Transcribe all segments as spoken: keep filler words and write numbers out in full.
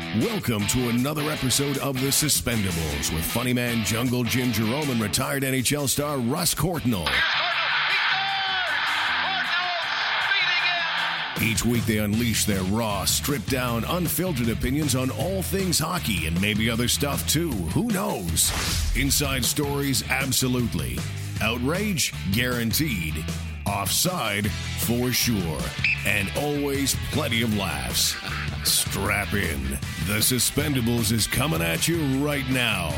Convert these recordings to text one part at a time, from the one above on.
Welcome to another episode of The Suspendables with funny man Jungle Jim Jerome and retired N H L star Russ Courtnall. Each week they unleash their raw, stripped-down, unfiltered opinions on all things hockey and maybe other stuff too. Who knows? Inside stories, absolutely. Outrage, guaranteed. Offside, for sure. And always plenty of laughs. Strap in. The Suspendables is coming at you right now.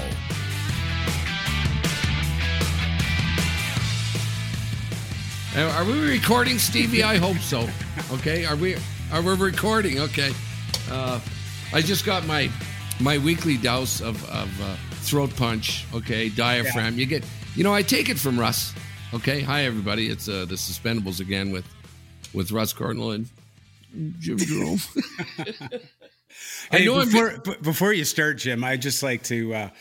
Are we recording, Stevie? I hope so. Okay, are we? Are we recording? Okay. Uh, I just got my my weekly dose of, of uh, throat punch. Okay, diaphragm. Yeah. You get, you know, I take it from Russ. Okay, hi everybody. It's uh, the Suspendables again with with Russ Courtnall and Jim Jerome. Hey, before b- before you start, Jim, I'd just like to uh,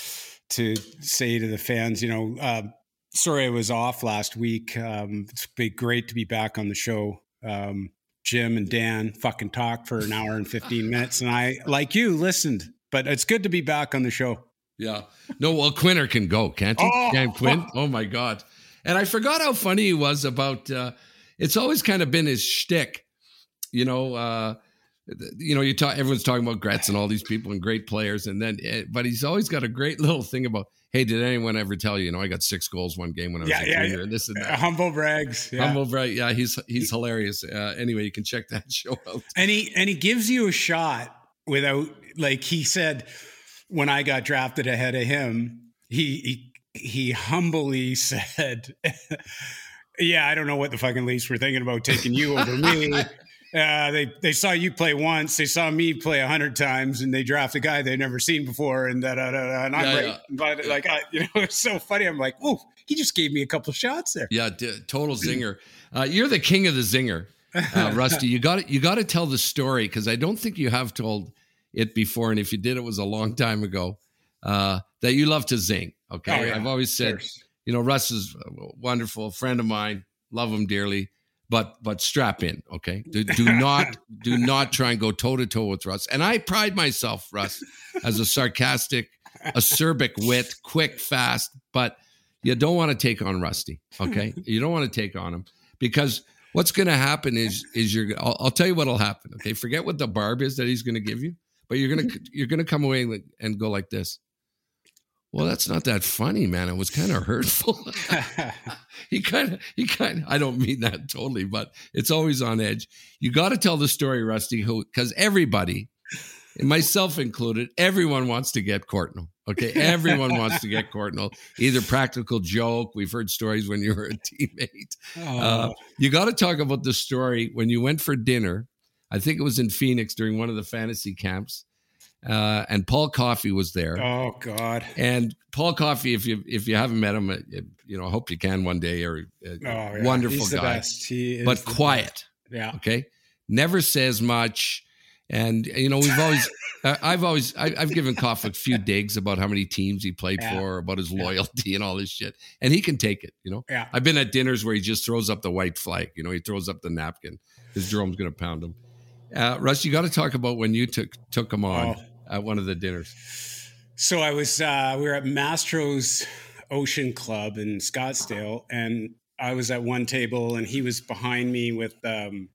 to say to the fans, you know. Uh, Sorry I was off last week. Um, it's been great to be back on the show. Um, Jim and Dan fucking talked for an hour and fifteen minutes, and I, like you, listened. But it's good to be back on the show. Yeah. No, well, Quinner can go, can't he? Oh, Dan Quinn? Oh, my God. And I forgot how funny he was about, uh, it's always kind of been his shtick. You know, uh, you know, you talk, everyone's talking about Gretz and all these people and great players. And then, but he's always got a great little thing about, hey, did anyone ever tell you, you know, I got six goals one game when I was yeah, a yeah, junior yeah. and this and that. Uh, humble brags. Yeah. Humble brag. Yeah, he's he's hilarious. Uh, anyway, you can check that show out. And he, and he gives you a shot without, like he said, when I got drafted ahead of him, he he, he humbly said, yeah, I don't know what the fucking Leafs were thinking about taking you over me. Uh, they they saw you play once, they saw me play a hundred times, and they draft a guy they'd never seen before, and da da da. da and I'm yeah, right, yeah. but like I, you know, it's so funny. I'm like, oh, he just gave me a couple shots there. Yeah, d- total zinger. Uh, you're the king of the zinger, uh, Rusty. You got you got to tell the story because I don't think you have told it before, and if you did, it was a long time ago. Uh, that you love to zing. Okay, oh, yeah. I've always said, you know, Russ is a wonderful friend of mine. Love him dearly. But but strap in, okay? Do, do not do not try and go toe to toe with Russ. And I pride myself, Russ, as a sarcastic, acerbic wit, quick, fast. But you don't want to take on Rusty, okay? You don't want to take on him because what's going to happen is is you're. I'll, I'll tell you what'll happen, okay? Forget what the barb is that he's going to give you, but you're gonna you're gonna come away and go like this. Well, that's not that funny, man. It was kind of hurtful. he kind of, he kind of, I don't mean that totally, but it's always on edge. You got to tell the story, Rusty, who, because everybody, and myself included, everyone wants to get Courtnall. Okay. Everyone wants to get Courtnall. Either practical joke. We've heard stories when you were a teammate. Oh. Uh, you got to talk about the story when you went for dinner. I think it was in Phoenix during one of the fantasy camps. Uh, and Paul Coffey was there. Oh God! And Paul Coffey, if you if you haven't met him, you know, I hope you can one day. Or uh, oh, yeah. wonderful He's the guy, best. He is but quiet. Best. Yeah. Okay. Never says much, and you know we've always, I've always, I, I've given Coffey a few digs about how many teams he played yeah. for, about his loyalty yeah. and all this shit, and he can take it. You know. Yeah. I've been at dinners where he just throws up the white flag. You know, he throws up the napkin because Jerome's going to pound him. Uh, Russ, you got to talk about when you took took him on. Oh. At one of the dinners. So I was, uh, we were at Mastro's Ocean Club in Scottsdale, and I was at one table, and he was behind me with um,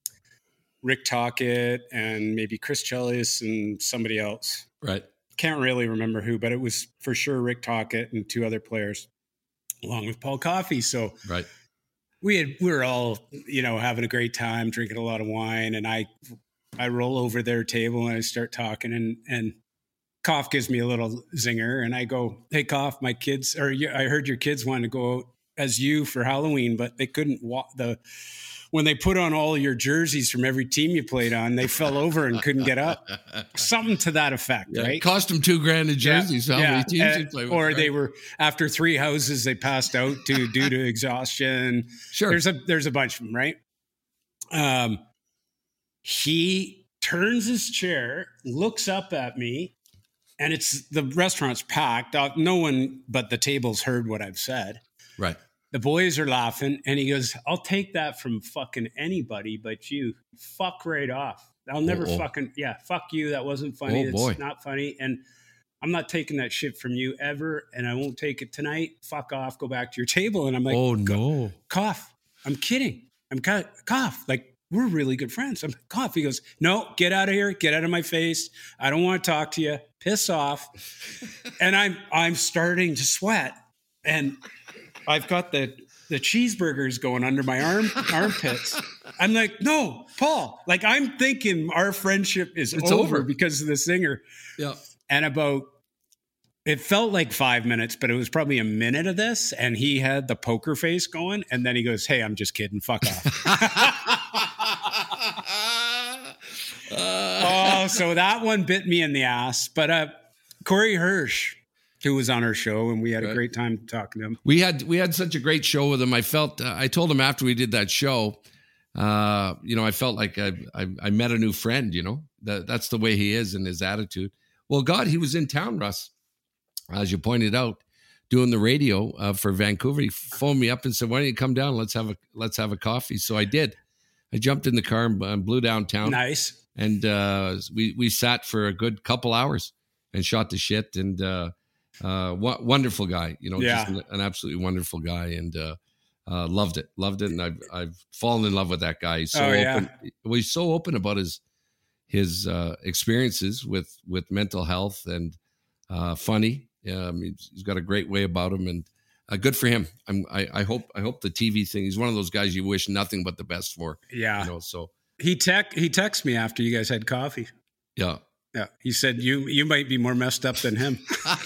Rick Tocchet and maybe Chris Chelios and somebody else. Right. Can't really remember who, but it was for sure Rick Tocchet and two other players, along with Paul Coffey. So right. we had we were all, you know, having a great time, drinking a lot of wine, and I. I roll over their table and I start talking, and, and Koff gives me a little zinger, and I go, hey, Koff, my kids, or I heard your kids wanted to go out as you for Halloween, but they couldn't walk the, when they put on all your jerseys from every team you played on, they fell over and couldn't get up. Something to that effect, yeah, right? It cost them two grand in jerseys. Yeah, how yeah. many teams uh, you play with? Or right? they were, after three houses, they passed out to due to exhaustion. Sure. There's a, there's a bunch of them, right? Um, He turns his chair, looks up at me, and it's the restaurant's packed. No one but the tables heard what I've said. Right. The boys are laughing, and he goes, I'll take that from fucking anybody but you. Fuck right off. I'll never Oh, oh. fucking, yeah, fuck you. That wasn't funny. Oh, It's boy. not funny. And I'm not taking that shit from you ever. And I won't take it tonight. Fuck off. Go back to your table. And I'm like, Oh, no. cough. I'm kidding. I'm ca- cough. Like, we're really good friends. I'm like, cough. He goes, no, get out of here. Get out of my face. I don't want to talk to you. Piss off. And I'm, I'm starting to sweat. And I've got the, the cheeseburgers going under my arm armpits. I'm like, no, Paul. Like, I'm thinking our friendship is It's over, over. because of the singer. Yeah. And about, it felt like five minutes, but it was probably a minute of this. And he had the poker face going. And then he goes, hey, I'm just kidding. Fuck off. Oh, so that one bit me in the ass. But uh, Corey Hirsch, who was on our show, and we had a Right. great time talking to him. We had we had such a great show with him. I felt uh, I told him after we did that show, uh, you know, I felt like I, I I met a new friend. You know, that that's the way he is and his attitude. Well, God, he was in town, Russ, as you pointed out, doing the radio uh, for Vancouver. He phoned me up and said, "Why don't you come down? Let's have a let's have a coffee." So I did. I jumped in the car and uh, blew downtown. Nice. And uh, we we sat for a good couple hours and shot the shit. And uh, uh, w- wonderful guy, you know, Yeah. just an, an absolutely wonderful guy, and uh, uh, loved it, loved it. And I've I've fallen in love with that guy. He's so Oh, yeah. open. Well, he's so open about his his uh, experiences with with mental health, and uh, funny. Um, he's, he's got a great way about him, and uh, good for him. I'm, I I hope I hope the T V thing. He's one of those guys you wish nothing but the best for. Yeah. You know, so. He tech he texted me after you guys had coffee. Yeah. Yeah. He said, you you might be more messed up than him.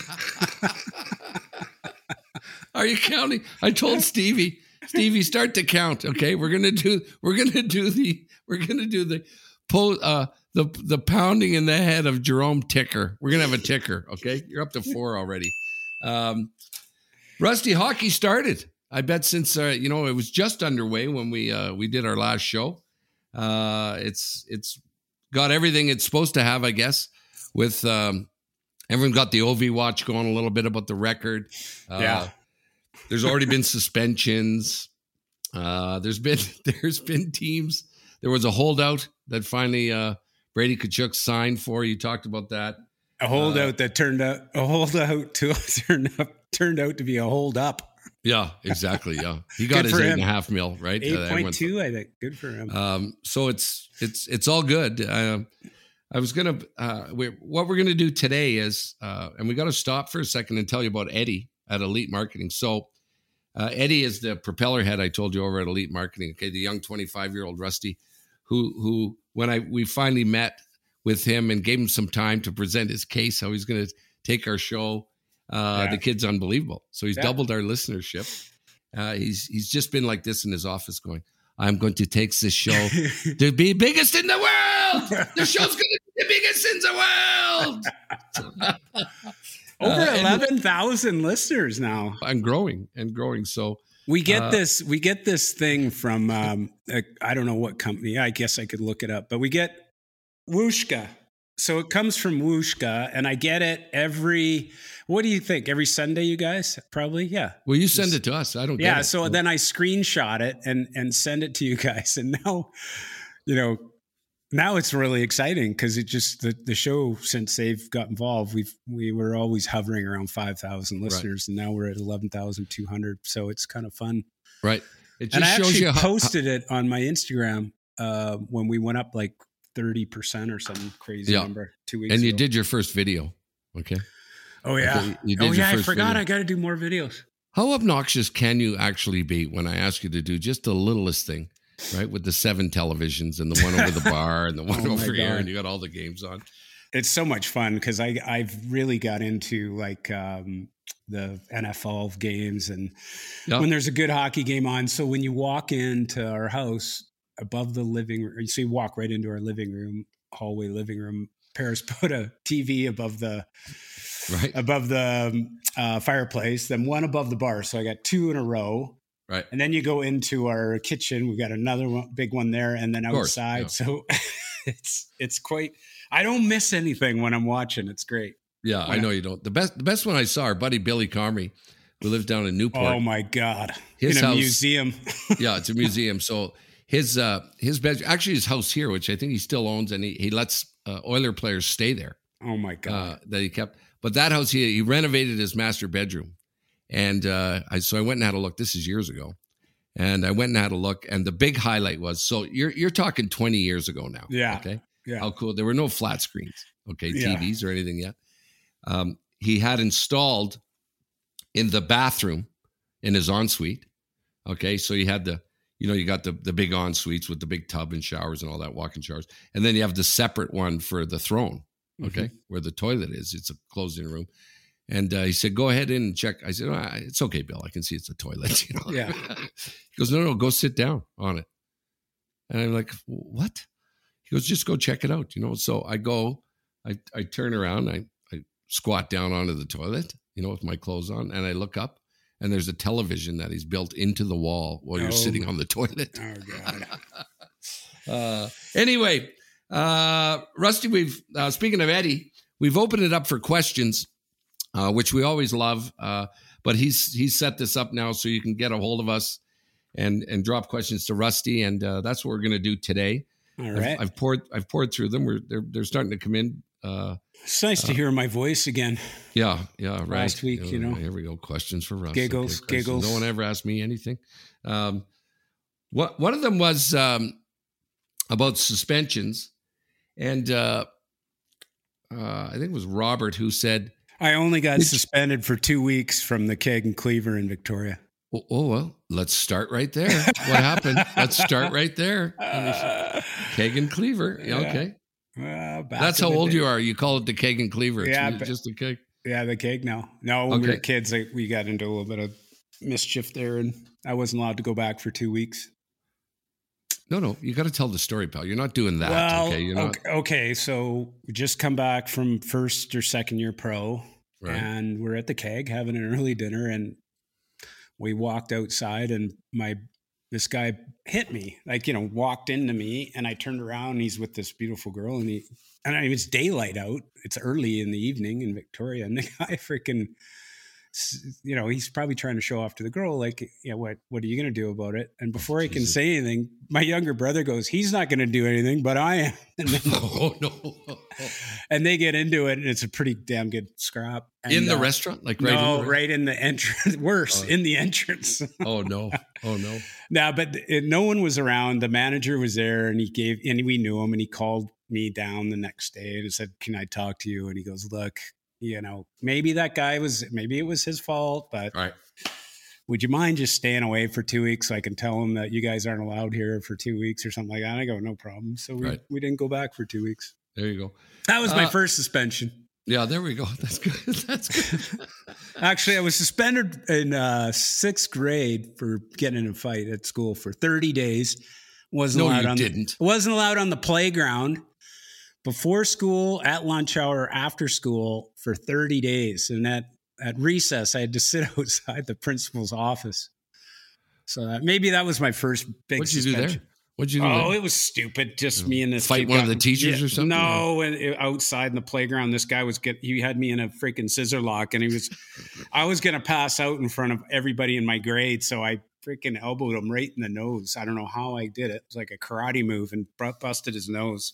Are you counting? I told Stevie, Stevie, start to count. Okay, we're gonna do. We're gonna do the. We're gonna do the. Po, uh, the the pounding in the head of Jerome Ticker. We're gonna have a ticker. Okay, you're up to four already. Um, Rusty, hockey started. I bet since uh, you know it was just underway when we uh, we did our last show. Uh, it's it's got everything it's supposed to have, I guess. With um, everyone got the O V watch going a little bit about the record. Uh, Yeah. There's already been suspensions. Uh, there's been there's been teams. There was a holdout that finally uh, Brady Tkachuk signed for. You talked about that. A holdout that turned out a holdout to turned up turned out to be a hold up. Yeah, exactly. Yeah, he got Good his for eight him. and a half mil, right? Uh, Eight everyone- point two, I think. Good for him. Um, so it's it's it's all good. Um, I was gonna uh, we what we're gonna do today is, uh, and we got to stop for a second and tell you about Eddie at Elite Marketing. So uh, Eddie is the propeller head I told you over at Elite Marketing. Okay, the young twenty-five year old Rusty, who who when I we finally met with him and gave him some time to present his case, how he's gonna take our show. Uh, Yeah. The kid's unbelievable. So he's Yeah. doubled our listenership. Uh, he's he's just been like this in his office, going, "I'm going to take this show to be biggest in the world. The show's going to be the biggest in the world." Over Uh, and eleven thousand listeners now. I'm growing and growing. So We get Uh, this. We get this thing from. Um, a, I don't know what company. I guess I could look it up. But we get Wooshka. So it comes from Wooshka, and I get it every. What do you think? Every Sunday, you guys? Probably, yeah. will you send it to us? I don't get Yeah. it. So then I screenshot it and and send it to you guys, and now, you know, now it's really exciting because it just the the show since they've got involved, we've we were always hovering around five thousand listeners, and now we're at eleven thousand two hundred. So it's kind of fun. Right. It just And I shows actually you how, posted it on my Instagram uh, when we went up like thirty percent or some crazy Yeah. number two weeks and you ago. did your first video. Okay. Oh, yeah. Okay, you did oh, your yeah. I first forgot. video. I got to do more videos. How obnoxious can you actually be when I ask you to do just the littlest thing, right? With the seven televisions and the one over the bar and the one Oh, my over here, God. and you got all the games on. It's so much fun because I I've really got into like um, the N F L games and Yeah. when there's a good hockey game on. So when you walk into our house above the living room, so you walk right into our living room, hallway living room. Paris put a T V above the Right. above the um, uh, fireplace, then one above the bar. So I got two in a row. Right. And then you go into our kitchen. We got another one, big one there, and then course, outside. yeah. So it's it's quite. I don't miss anything when I'm watching. It's great. Yeah, I When- know you don't. The best the best one I saw, our buddy Billy Comrie, who lives down in Newport. Oh my God! His in a house- museum. Yeah, it's a museum. So his uh, his bed, actually his house here, which I think he still owns, and he he lets uh, Oiler players stay there. Oh my god, uh, that he kept. But that house, he he renovated his master bedroom, and uh, I so I went and had a look. This is years ago, and I went and had a look. And the big highlight was, so you're you're talking twenty years ago now. Yeah. Okay. Yeah. How cool! There were no flat screens, okay, Yeah. T Vs or anything yet. Um, he had installed in the bathroom in his ensuite. Okay, so you had the, you know, you got the the big en-suites with the big tub and showers and all that, walk-in showers, and then you have the separate one for the throne. Okay, mm-hmm. Where the toilet is, it's a closed-in room. And uh, he said, "Go ahead in and check." I said, oh, "It's okay, Bill. I can see it's a toilet." You know? Yeah. He goes, "No, no, go sit down on it." And I'm like, "What?" He goes, "Just go check it out." You know. So I go, I I turn around, I I squat down onto the toilet, you know, with my clothes on, and I look up. And there's a television that he's built into the wall while you're oh. sitting on the toilet. Oh, God. uh, anyway, uh, Rusty, we've, uh, speaking of Eddie, we've opened it up for questions, uh, which we always love. Uh, but he's he's set this up now so you can get a hold of us and and drop questions to Rusty. And uh, that's what we're going to do today. All right. I've, I've poured I've poured through them. We're they're they're starting to come in. Uh, it's nice to uh, hear my voice again. Yeah, yeah, right. Last week, you know. Here we go. Questions for Russ. Giggles, okay, giggles. No one ever asked me anything. Um, what one of them was um, about suspensions, and uh, uh, I think it was Robert who said, "I only got suspended for two weeks from the Keg and Cleaver in Victoria." Oh, oh well, let's start right there. What happened? Let's start right there. Keg and Cleaver. Yeah, okay. Well, that's how old day. You are. You call it the Keg and Cleaver. It's yeah, just a keg. Yeah, the keg now. No, when okay. we were kids, like, we got into a little bit of mischief there, and I wasn't allowed to go back for two weeks. No, no, you got to tell the story, pal. You're not doing that. Well, okay, You're not... okay, okay. So we just come back from first or second year pro, right. And we're at the Keg having an early dinner, and we walked outside, and my this guy hit me, like, you know, walked into me, and I turned around and he's with this beautiful girl, and he, and I, it's daylight out. It's early in the evening in Victoria. And the guy freaking, you know, he's probably trying to show off to the girl, like, yeah, what, what are you going to do about it? And before I can say anything, my younger brother goes, "He's not going to do anything, but I am." And then, oh, no. And they get into it, and it's a pretty damn good scrap. And, in the uh, restaurant? Like right no, in the right in the entrance. Worse, oh. in the entrance. Oh, no. Oh, no. No, but it, no one was around. The manager was there, and he gave, and we knew him, and he called me down the next day and said, "Can I talk to you?" And he goes, "Look, you know, maybe that guy was, maybe it was his fault, but right. would you mind just staying away for two weeks so I can tell him that you guys aren't allowed here for two weeks or something like that?" And I go, "No problem." So we, right. we didn't go back for two weeks. There you go. That was my uh, first suspension. Yeah, there we go. That's good. That's good. Actually, I was suspended in uh, sixth grade for getting in a fight at school for thirty days. Wasn't no, allowed you on didn't. The, wasn't allowed on the playground, before school, at lunch hour, after school for thirty days. And at, at recess, I had to sit outside the principal's office. So that, maybe that was my first big What'd you suspension. do there? What'd you do? Oh, there? It was stupid. Just me and this fight kid one got, of the teachers yeah, or something? No, and it, outside in the playground, this guy was get. He had me in a freaking scissor lock, and he was. I was gonna pass out in front of everybody in my grade, so I freaking elbowed him right in the nose. I don't know how I did it. It was like a karate move, and busted his nose.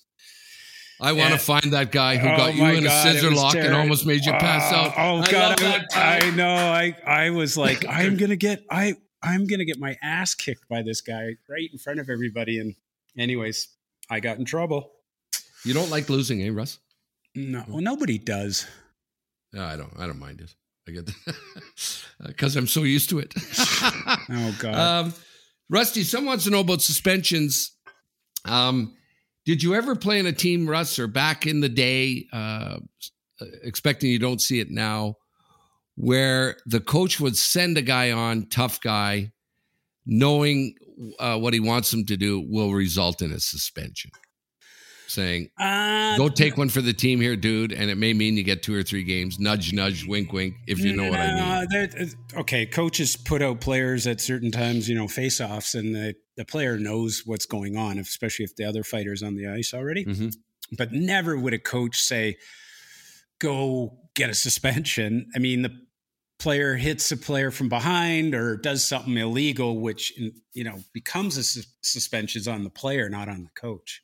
I want to find that guy who oh got you in God, a scissor lock terrible. and almost made you pass uh, out. Oh I God, love I, I know. I I was like, I'm gonna get I I'm gonna get my ass kicked by this guy right in front of everybody. And anyways, I got in trouble. You don't like losing, eh, Russ? No, well, nobody does. No, I don't. I don't mind it. I get that because I'm so used to it. Oh God, um, Rusty. Someone wants to know about suspensions. Um. Did you ever play in a team, Russ, or back in the day, uh, expecting you don't see it now, where the coach would send a guy on, tough guy, knowing uh, what he wants him to do will result in a suspension? Saying, uh, go take one for the team here, dude, and it may mean you get two or three games. Nudge, nudge, wink, wink, if you know no, what I mean. Okay, coaches put out players at certain times, you know, face-offs, and the, the player knows what's going on, especially if the other fighter's on the ice already. Mm-hmm. But never would a coach say, go get a suspension. I mean, the player hits a player from behind or does something illegal, which, you know, becomes a su- suspension on the player, not on the coach.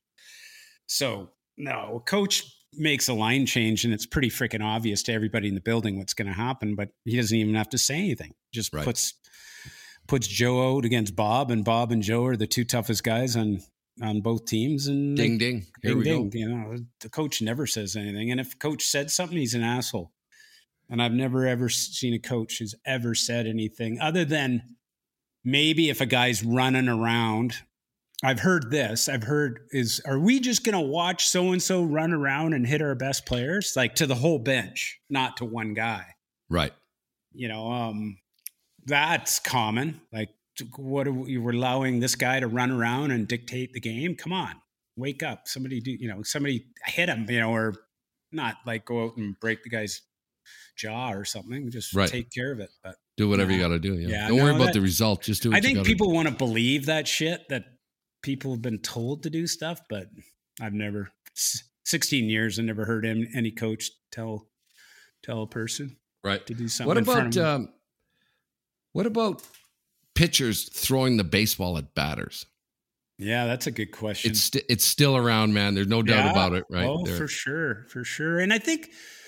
So no, a coach makes a line change and it's pretty freaking obvious to everybody in the building what's going to happen, but he doesn't even have to say anything. Just right. puts, puts Joe out against Bob, and Bob and Joe are the two toughest guys on, on both teams. And ding, they, ding, here ding, we ding. go. You know, the coach never says anything. And if coach said something, he's an asshole. And I've never, ever seen a coach who's ever said anything other than maybe if a guy's running around. I've heard this. I've heard is, are we just going to watch so-and-so run around and hit our best players? Like to the whole bench, not to one guy. Right. You know, um, that's common. Like what are we, we're allowing this guy to run around and dictate the game? Come on, wake up. Somebody do, you know, somebody hit him, you know, or not like go out and break the guy's jaw or something. Just right. take care of it. But do whatever no. you got to do. Yeah. yeah Don't no, worry about that, the result. Just do what I think you people do. want to believe that shit, that people have been told to do stuff, but I've never, sixteen years, I never heard him, any coach tell, tell a person right. to do something. What in front about, of um, what about pitchers throwing the baseball at batters? Yeah, that's a good question. It's st- it's still around, man. There's no doubt yeah. about it, right? Oh, there. for sure, for sure. And I think,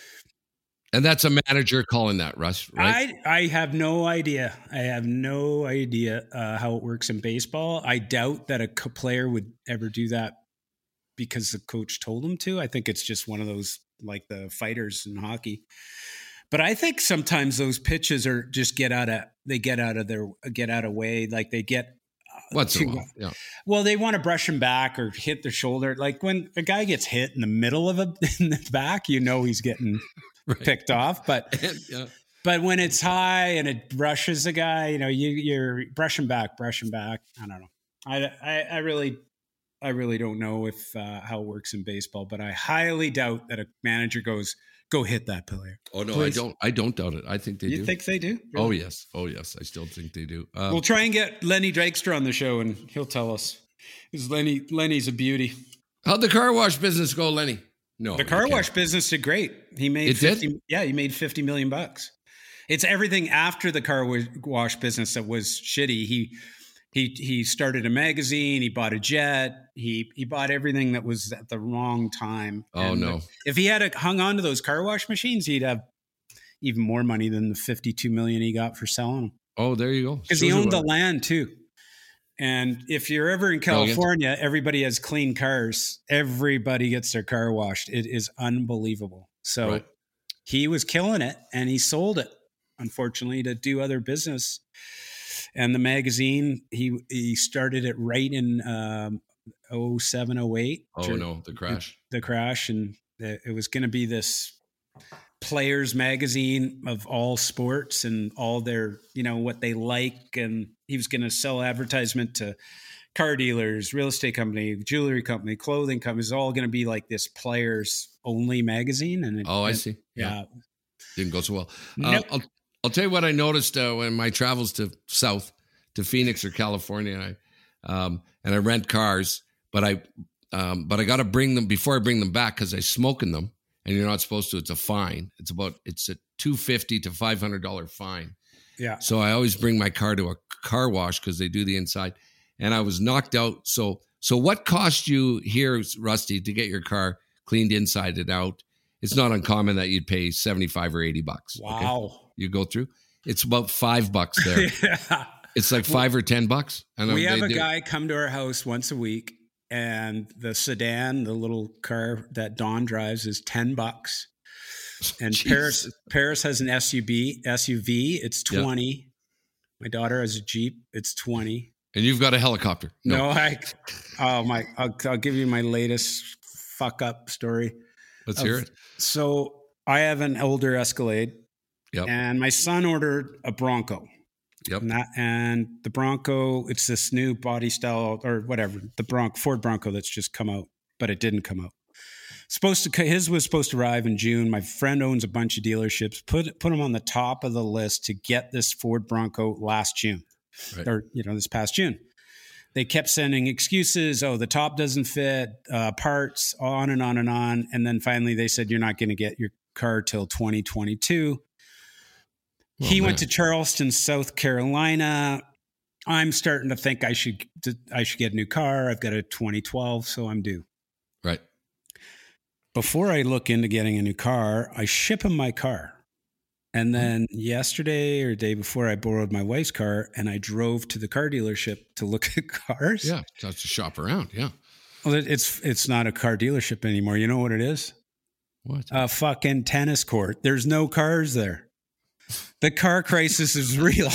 and that's a manager calling that, Russ, right? I I have no idea. I have no idea uh, how it works in baseball. I doubt that a co- player would ever do that because the coach told him to. I think it's just one of those like the fighters in hockey. But I think sometimes those pitches are just get out of they get out of their get out of way. Like they get what's too, wrong? Yeah. Well, they want to brush him back or hit their shoulder. Like when a guy gets hit in the middle of a in the back, you know he's getting right. picked off. But yeah. but when it's high and it brushes a guy, you know, you you're brushing back, brushing back. I don't know. I I, I really. I really don't know if uh, how it works in baseball, but I highly doubt that a manager goes, "Go hit that player." Oh no, Please. I don't. I don't doubt it. I think they you do. You think they do? Really? Oh yes. Oh yes. I still think they do. Um, we'll try and get Lenny Dykstra on the show, and he'll tell us. Because Lenny, Lenny's a beauty. How'd the car wash business go, Lenny? No, the car wash business did great. He made it fifty. Did? Yeah, he made fifty million bucks. It's everything after the car wash business that was shitty. He. He he started a magazine. He bought a jet. He he bought everything that was at the wrong time. Oh and no! If he had hung on to those car wash machines, he'd have even more money than the fifty-two million he got for selling them. Oh, there you go. Because he owned the land too. And if you're ever in California, everybody has clean cars. Everybody gets their car washed. It is unbelievable. So right. he was killing it, and he sold it, unfortunately, to do other business. And the magazine, he he started it right in um, oh seven, oh eight. Oh, Dur- no, the crash. The, the crash. And the, it was going to be this players magazine of all sports and all their, you know, what they like. And he was going to sell advertisement to car dealers, real estate company, jewelry company, clothing companies, all going to be like this players only magazine. And it, Oh, I it, see. Yeah. yeah. Didn't go so well. Nope. Uh, I'll, I'll tell you what I noticed uh, when my travels to South, to Phoenix or California, and I, um, and I rent cars, but I, um, but I got to bring them before I bring them back because I smoke in them, and you're not supposed to. It's a fine. It's about it's a two fifty to five hundred dollar fine. Yeah. So I always bring my car to a car wash because they do the inside, and I was knocked out. So so what cost you here, Rusty, to get your car cleaned inside and out? It's not uncommon that you'd pay seventy-five or eighty bucks. Wow. Okay? You go through. It's about five bucks there. yeah. It's like five or ten bucks. And we have a do. guy come to our house once a week, and the sedan, the little car that Don drives, is ten bucks. And Jeez. Paris Paris has an S U V. S U V. It's twenty. Yep. My daughter has a Jeep. It's twenty. And you've got a helicopter. No, no I. Oh my! I'll, I'll give you my latest fuck up story. Let's of, hear it. So I have an older Escalade. Yep. And my son ordered a Bronco. Yep. And, that, and the Bronco, it's this new body style or whatever, the Bronco, Ford Bronco that's just come out, but it didn't come out. Supposed to, his was supposed to arrive in June. My friend owns a bunch of dealerships, put put him on the top of the list to get this Ford Bronco last June, right. or you know this past June. They kept sending excuses. Oh, the top doesn't fit, uh, parts, on and on and on. And then finally they said, you're not going to get your car till twenty twenty-two. Well, he man. went to Charleston, South Carolina. I'm starting to think I should I should get a new car. I've got a twenty twelve, so I'm due. Right. Before I look into getting a new car, I ship him my car. And then yesterday or the day before, I borrowed my wife's car and I drove to the car dealership to look at cars. Yeah, just to shop around. Yeah. Well, it- it's it's not a car dealership anymore. You know what it is? What? A fucking tennis court. There's no cars there. The car crisis is real.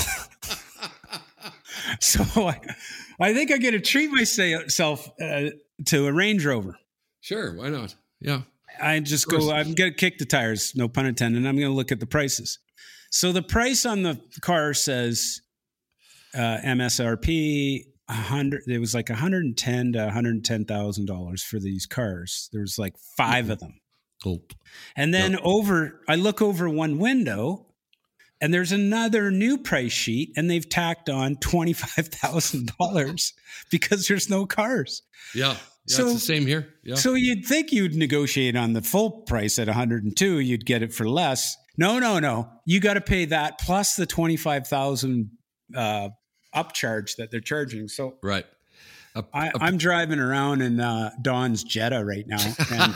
So I, I think I'm going to treat myself uh, to a Range Rover. Sure. Why not? Yeah. I just go, I'm going to kick the tires, no pun intended. I'm going to look at the prices. So the price on the car says uh, M S R P one hundred. It was like one hundred ten to one hundred ten thousand dollars for these cars. There was like five mm-hmm. of them. Oh. And then yep. over, I look over one window. And there's another new price sheet, and they've tacked on twenty-five thousand dollars because there's no cars. Yeah, yeah so, it's the same here. Yeah. So you'd think you'd negotiate on the full price at one hundred two, you'd get it for less. No, no, no. You got to pay that plus the twenty-five thousand dollars uh, upcharge that they're charging. So right. A, I, a, I'm driving around in uh, Don's Jetta right now. And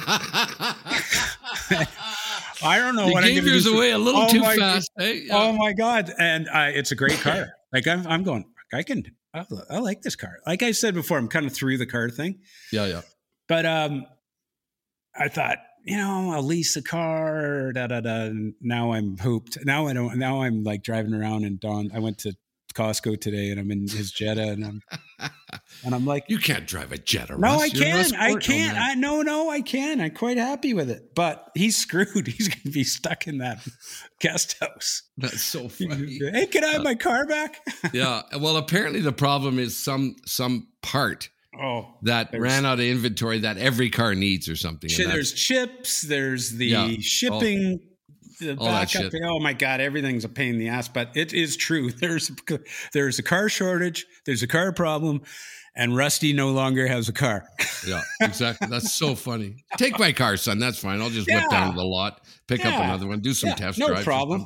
I don't know you what gave I'm yours away a little oh too my, fast. Hey, yeah. Oh my God. And uh, it's a great car. Like I'm, I'm going, I can, I, I like this car. Like I said before, I'm kind of through the car thing. Yeah. Yeah. But um, I thought, you know, I'll lease a car, da, da, da. And now I'm hooped. Now I don't, now I'm like driving around and Don, I went to Costco today and I'm in his Jetta and I'm, and I'm like, you can't drive a Jetta. No, Russ. I You're can. I sport, can't. oh, I no, no, I can. I'm quite happy with it. But he's screwed. He's going to be stuck in that guest house. That's so funny. Hey, can I have uh, my car back? Yeah. Well, apparently the problem is some some part oh, that ran out of inventory that every car needs or something. Ch- there's chips. There's the yeah, shipping. all, the all that shit. Oh my God, everything's a pain in the ass. But it is true. There's there's a car shortage. There's a car problem. And Rusty no longer has a car. Yeah, exactly. That's so funny. Take my car, son. That's fine. I'll just yeah. whip down to the lot, pick yeah. up another one, do some yeah. test no drives. No problem.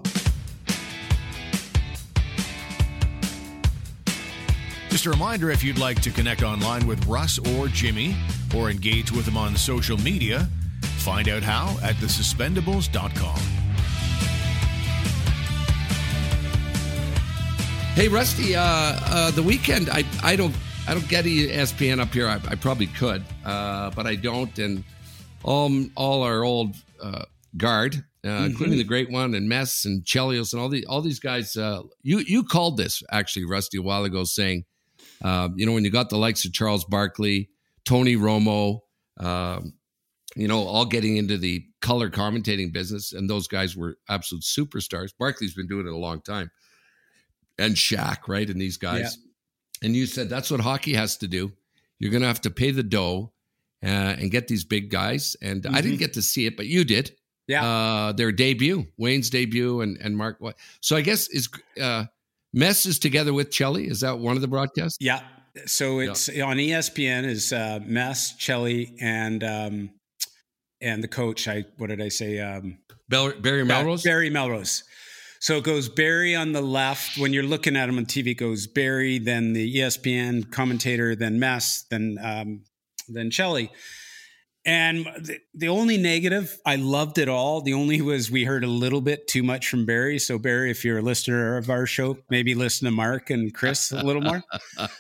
Just a reminder, if you'd like to connect online with Russ or Jimmy or engage with them on social media, find out how at the suspendables dot com. Hey, Rusty, uh, uh, the weekend, I, I don't... I don't get E S P N up here. I, I probably could, uh, but I don't. And all all our old uh, guard, uh, mm-hmm. including the great one and Mess and Chelios and all the all these guys. Uh, you you called this actually, Rusty, a while ago, saying, uh, you know, when you got the likes of Charles Barkley, Tony Romo, um, you know, all getting into the color commentating business, and those guys were absolute superstars. Barkley's been doing it a long time, and Shaq, right, and these guys. Yeah. And you said that's what hockey has to do. You're going to have to pay the dough uh, and get these big guys. And mm-hmm. I didn't get to see it, but you did. Yeah. Uh, their debut, Wayne's debut, and and Mark. So I guess is uh, Mess is together with Chelly. Is that one of the broadcasts? Yeah. So it's yeah. on E S P N is uh, Mess, Chelly, and um, and the coach. I what did I say? Um, Barry Melrose. Barry Melrose. So it goes Barry on the left. When you're looking at him on T V, it goes Barry, then the E S P N commentator, then Mess, then um, then Chelly. And the, the only negative, I loved it all. The only was we heard a little bit too much from Barry. So Barry, if you're a listener of our show, maybe listen to Mark and Chris a little more.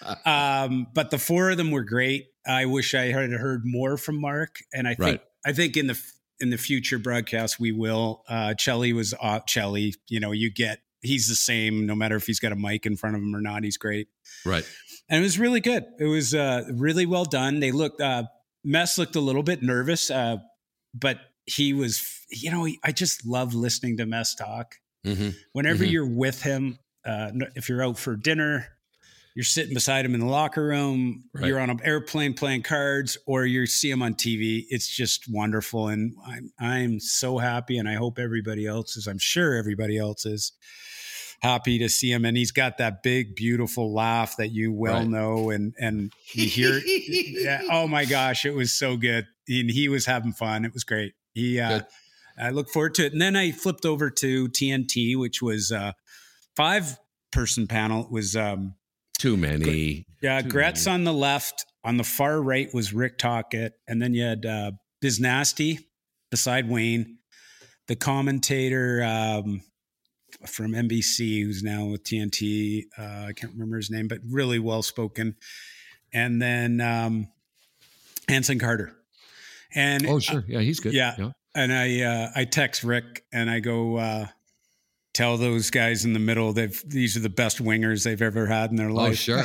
Um, but the four of them were great. I wish I had heard more from Mark. And I think right. I think in the in the future broadcast we will. Uh, Chelly was uh, Chelly. You know, you get he's the same no matter if he's got a mic in front of him or not. He's great. Right. And it was really good. It was uh, really well done. They looked. Uh, Mess looked a little bit nervous, uh, but he was, you know, he, I just love listening to Mess talk. Mm-hmm. Whenever mm-hmm. you're with him, uh, if you're out for dinner, you're sitting beside him in the locker room, right. you're on an airplane playing cards, or you see him on T V. It's just wonderful. And I'm, I'm so happy. And I hope everybody else is, I'm sure everybody else is happy to see him. And he's got that big, beautiful laugh that you well right. know. And, and you hear, yeah, oh my gosh, it was so good. And he was having fun. It was great. He, uh, I look forward to it. And then I flipped over to T N T, which was a five person panel. It was um, too many. Yeah, too Gretz many. on the left. On the far right was Rick Tocchet. And then you had uh, Biz Nasty beside Wayne. The commentator um, from N B C, who's now with T N T. Uh, I can't remember his name, but really well spoken. And then um, Anson Carter. And oh, sure. Yeah, he's good. Yeah. yeah. And I uh, I text Rick and I go, uh, tell those guys in the middle that these are the best wingers they've ever had in their life. Oh, sure.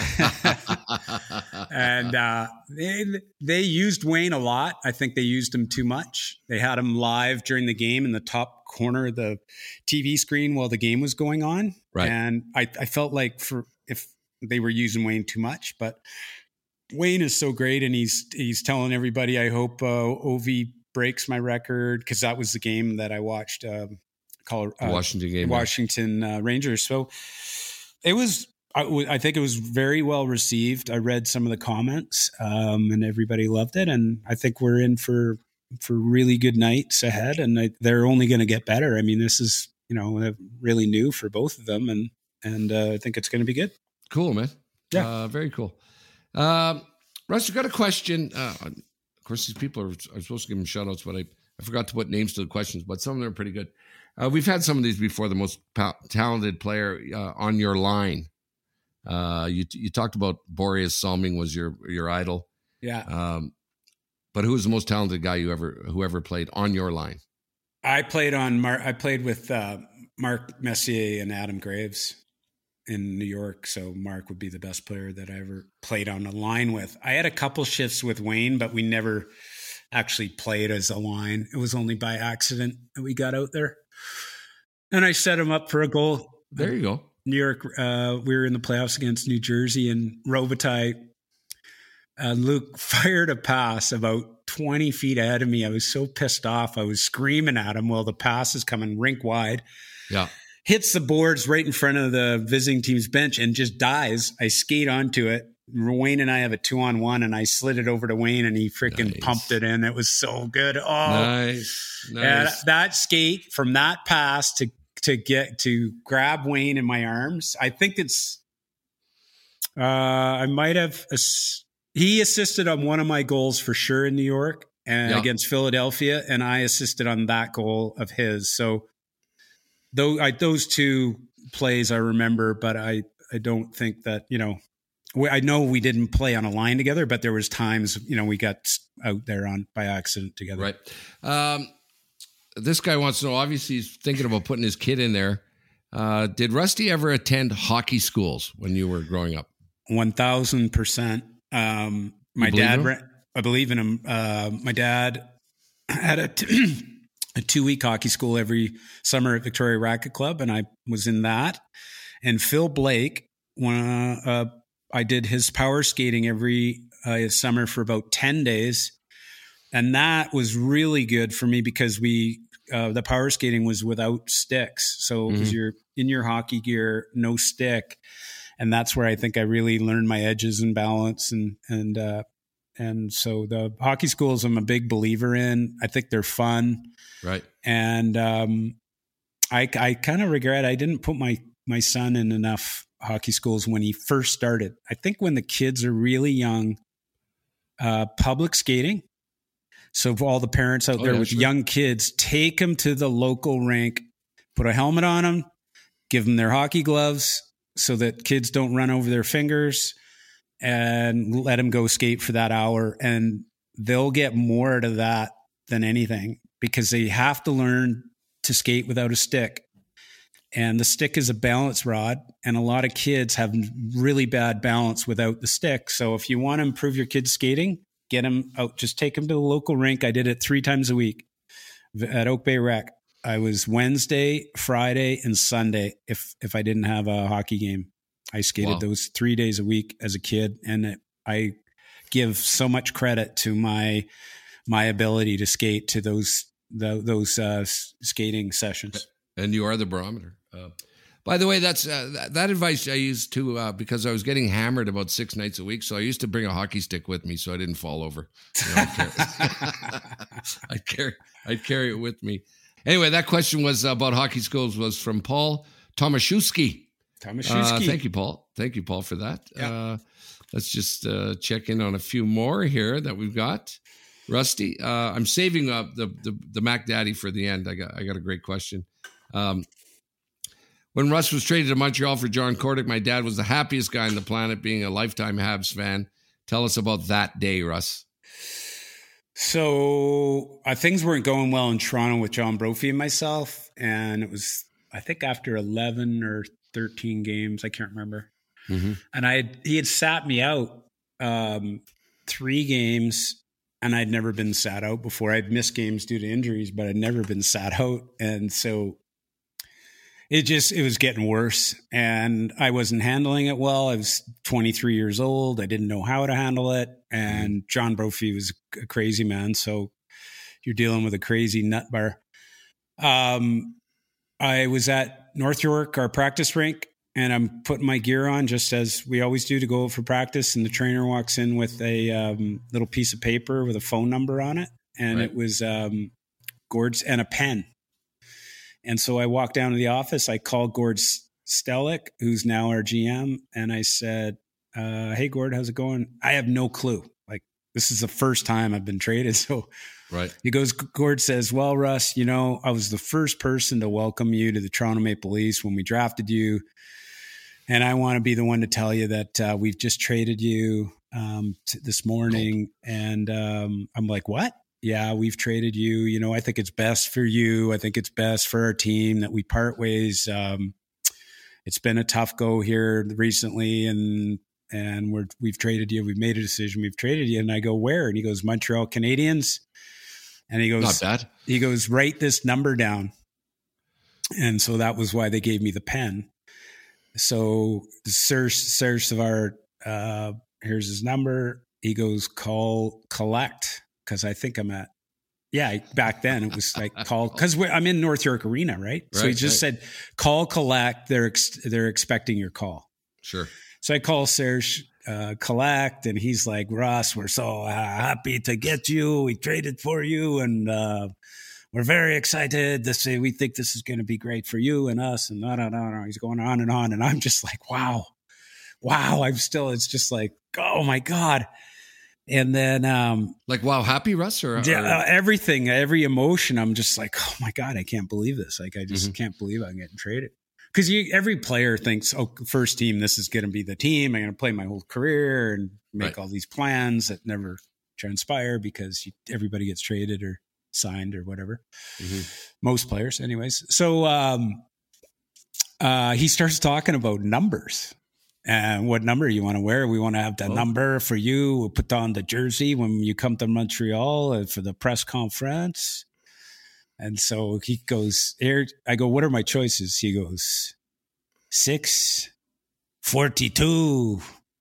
and uh, they, they used Wayne a lot. I think they used him too much. They had him live during the game in the top corner of the T V screen while the game was going on. Right. And I, I felt like for if they were using Wayne too much, but Wayne is so great, and he's he's telling everybody, I hope uh, O V breaks my record, because that was the game that I watched. Um, called uh, Washington game, Washington uh, Rangers. So it was. I, w- I think it was very well received. I read some of the comments, um, and everybody loved it. And I think we're in for for really good nights ahead, and I, they're only going to get better. I mean, this is you know really new for both of them, and and uh, I think it's going to be good. Cool, man. Yeah, uh, very cool. Um, Russ, I got a question. Uh, of course, these people are, are supposed to give them shout outs, but I, I forgot to put names to the questions, but some of them are pretty good. Uh, we've had some of these before. The most pa- talented player uh, on your line. Uh, you you talked about Boreas Salming was your your idol. Yeah. Um, but who was the most talented guy you ever who ever played on your line? I played on Mar- I played with uh, Mark Messier and Adam Graves in New York. So Mark would be the best player that I ever played on a line with. I had a couple shifts with Wayne, but we never actually played as a line. It was only by accident that we got out there. And I set him up for a goal. There you go. New York, uh, we were in the playoffs against New Jersey, and Robitaille, uh, Luke fired a pass about twenty feet ahead of me. I was so pissed off. I was screaming at him while the pass is coming rink wide. Yeah. Hits the boards right in front of the visiting team's bench and just dies. I skate onto it. Wayne and I have a two on one, and I slid it over to Wayne, and he freaking nice. pumped it in. It was so good. Oh, nice. nice. Yeah, that, that skate from that pass to to get to grab Wayne in my arms. I think it's. Uh, I might have. Ass- he assisted on one of my goals for sure in New York and yeah. against Philadelphia, and I assisted on that goal of his. So. Those, I, those two plays I remember, but I, I don't think that, you know, we, I know we didn't play on a line together, but there was times, you know, we got out there on by accident together. Right. Um, this guy wants to know, obviously he's thinking about putting his kid in there. Uh, did Rusty ever attend hockey schools when you were growing up? one thousand percent. Um, my dad, ran, I believe in him. Uh, my dad had a, t- a two-week hockey school every summer at Victoria Racket Club, and I was in that. And Phil Blake, when uh, I did his power skating every uh, summer for about ten days, and that was really good for me because we uh, the power skating was without sticks, so Mm-hmm. it was your in your hockey gear, no stick, and that's where I think I really learned my edges and balance, and and uh, and so the hockey schools I'm a big believer in. I think they're fun. Right. And um, I, I kind of regret I didn't put my, my son in enough hockey schools when he first started. I think when the kids are really young, uh, public skating. So for all the parents out Oh, there yeah, with sure. young kids, take them to the local rink, put a helmet on them, give them their hockey gloves so that kids don't run over their fingers, and let them go skate for that hour. And they'll get more out of that than anything, because they have to learn to skate without a stick. And the stick is a balance rod, and a lot of kids have really bad balance without the stick. So if you want to improve your kids' skating, get them out, just take them to the local rink. I did it three times a week at Oak Bay Rec. I was Wednesday, Friday, and Sunday if if I didn't have a hockey game. I skated Wow. those three days a week as a kid, and it, I give so much credit to my my ability to skate to those the, those uh, skating sessions. And you are the barometer. Uh, by the way, that's uh, that, that advice I used to uh, because I was getting hammered about six nights a week. So I used to bring a hockey stick with me so I didn't fall over. You know, I'd, carry, I'd carry I'd carry it with me. Anyway, that question was about hockey schools was from Paul Tomaszewski. Tomaszewski. Uh, thank you, Paul. Thank you, Paul, for that. Yeah. Uh, let's just uh, check in on a few more here that we've got. Rusty, uh, I'm saving up the, the the Mac Daddy for the end. I got I got a great question. Um, when Russ was traded to Montreal for John Kordic, my dad was the happiest guy on the planet, being a lifetime Habs fan. Tell us about that day, Russ. So uh, things weren't going well in Toronto with John Brophy and myself, and it was I think after eleven or thirteen games, I can't remember. Mm-hmm. And I had, he had sat me out um, three games. And I'd never been sat out before. I'd missed games due to injuries, but I'd never been sat out. And so it just, it was getting worse. And I wasn't handling it well. I was twenty-three years old. I didn't know how to handle it. And John Brophy was a crazy man. So you're dealing with a crazy nut bar. Um, I was at North York, our practice rink, and I'm putting my gear on just as we always do to go out for practice. And the trainer walks in with a um, little piece of paper with a phone number on it. And right. it was um, Gord's and a pen. And so I walked down to the office. I called Gord Stellick, who's now our G M. And I said, uh, hey, Gord, how's it going? I have no clue. Like, this is the first time I've been traded. So right. He goes, Gord says, well, Russ, you know, I was the first person to welcome you to the Toronto Maple Leafs when we drafted you. And I want to be the one to tell you that uh, we've just traded you um, t- this morning. And um, I'm like, what? Yeah, we've traded you. You know, I think it's best for you. I think it's best for our team that we part ways. Um, it's been a tough go here recently, and and we're we've traded you. We've made a decision. We've traded you. And I go, where? And he goes, Montreal Canadiens. And he goes, not bad. He goes, write this number down. And so that was why they gave me the pen. So Serge, Serge Savard, uh, here's his number. He goes, call, collect. Cause I think I'm at, yeah, back then it was like call, cause I'm in North York Arena, right? right so he just right. said, call, collect. They're, ex- they're expecting your call. Sure. So I call Serge, uh, collect, and he's like, Russ, we're so uh, happy to get you. We traded for you. And, uh, we're very excited to say we think this is going to be great for you and us. And no, no, no, no. He's going on and on. And I'm just like, wow, wow. I'm still, it's just like, oh my God. And then, um, like, wow, happy Russ or, or? Yeah, uh, everything, every emotion. I'm just like, oh my God, I can't believe this. Like, I just mm-hmm. can't believe I'm getting traded. Cause you, every player thinks, oh, first team, this is going to be the team. I'm going to play my whole career and make right. all these plans that never transpire because you, everybody gets traded or signed or whatever. Mm-hmm. Most players anyways. So, um, uh, he starts talking about numbers and what number you want to wear. We want to have that oh. number for you. We'll put on the jersey when you come to Montreal for the press conference. And so he goes, here, I go, what are my choices? He goes, six, forty-two,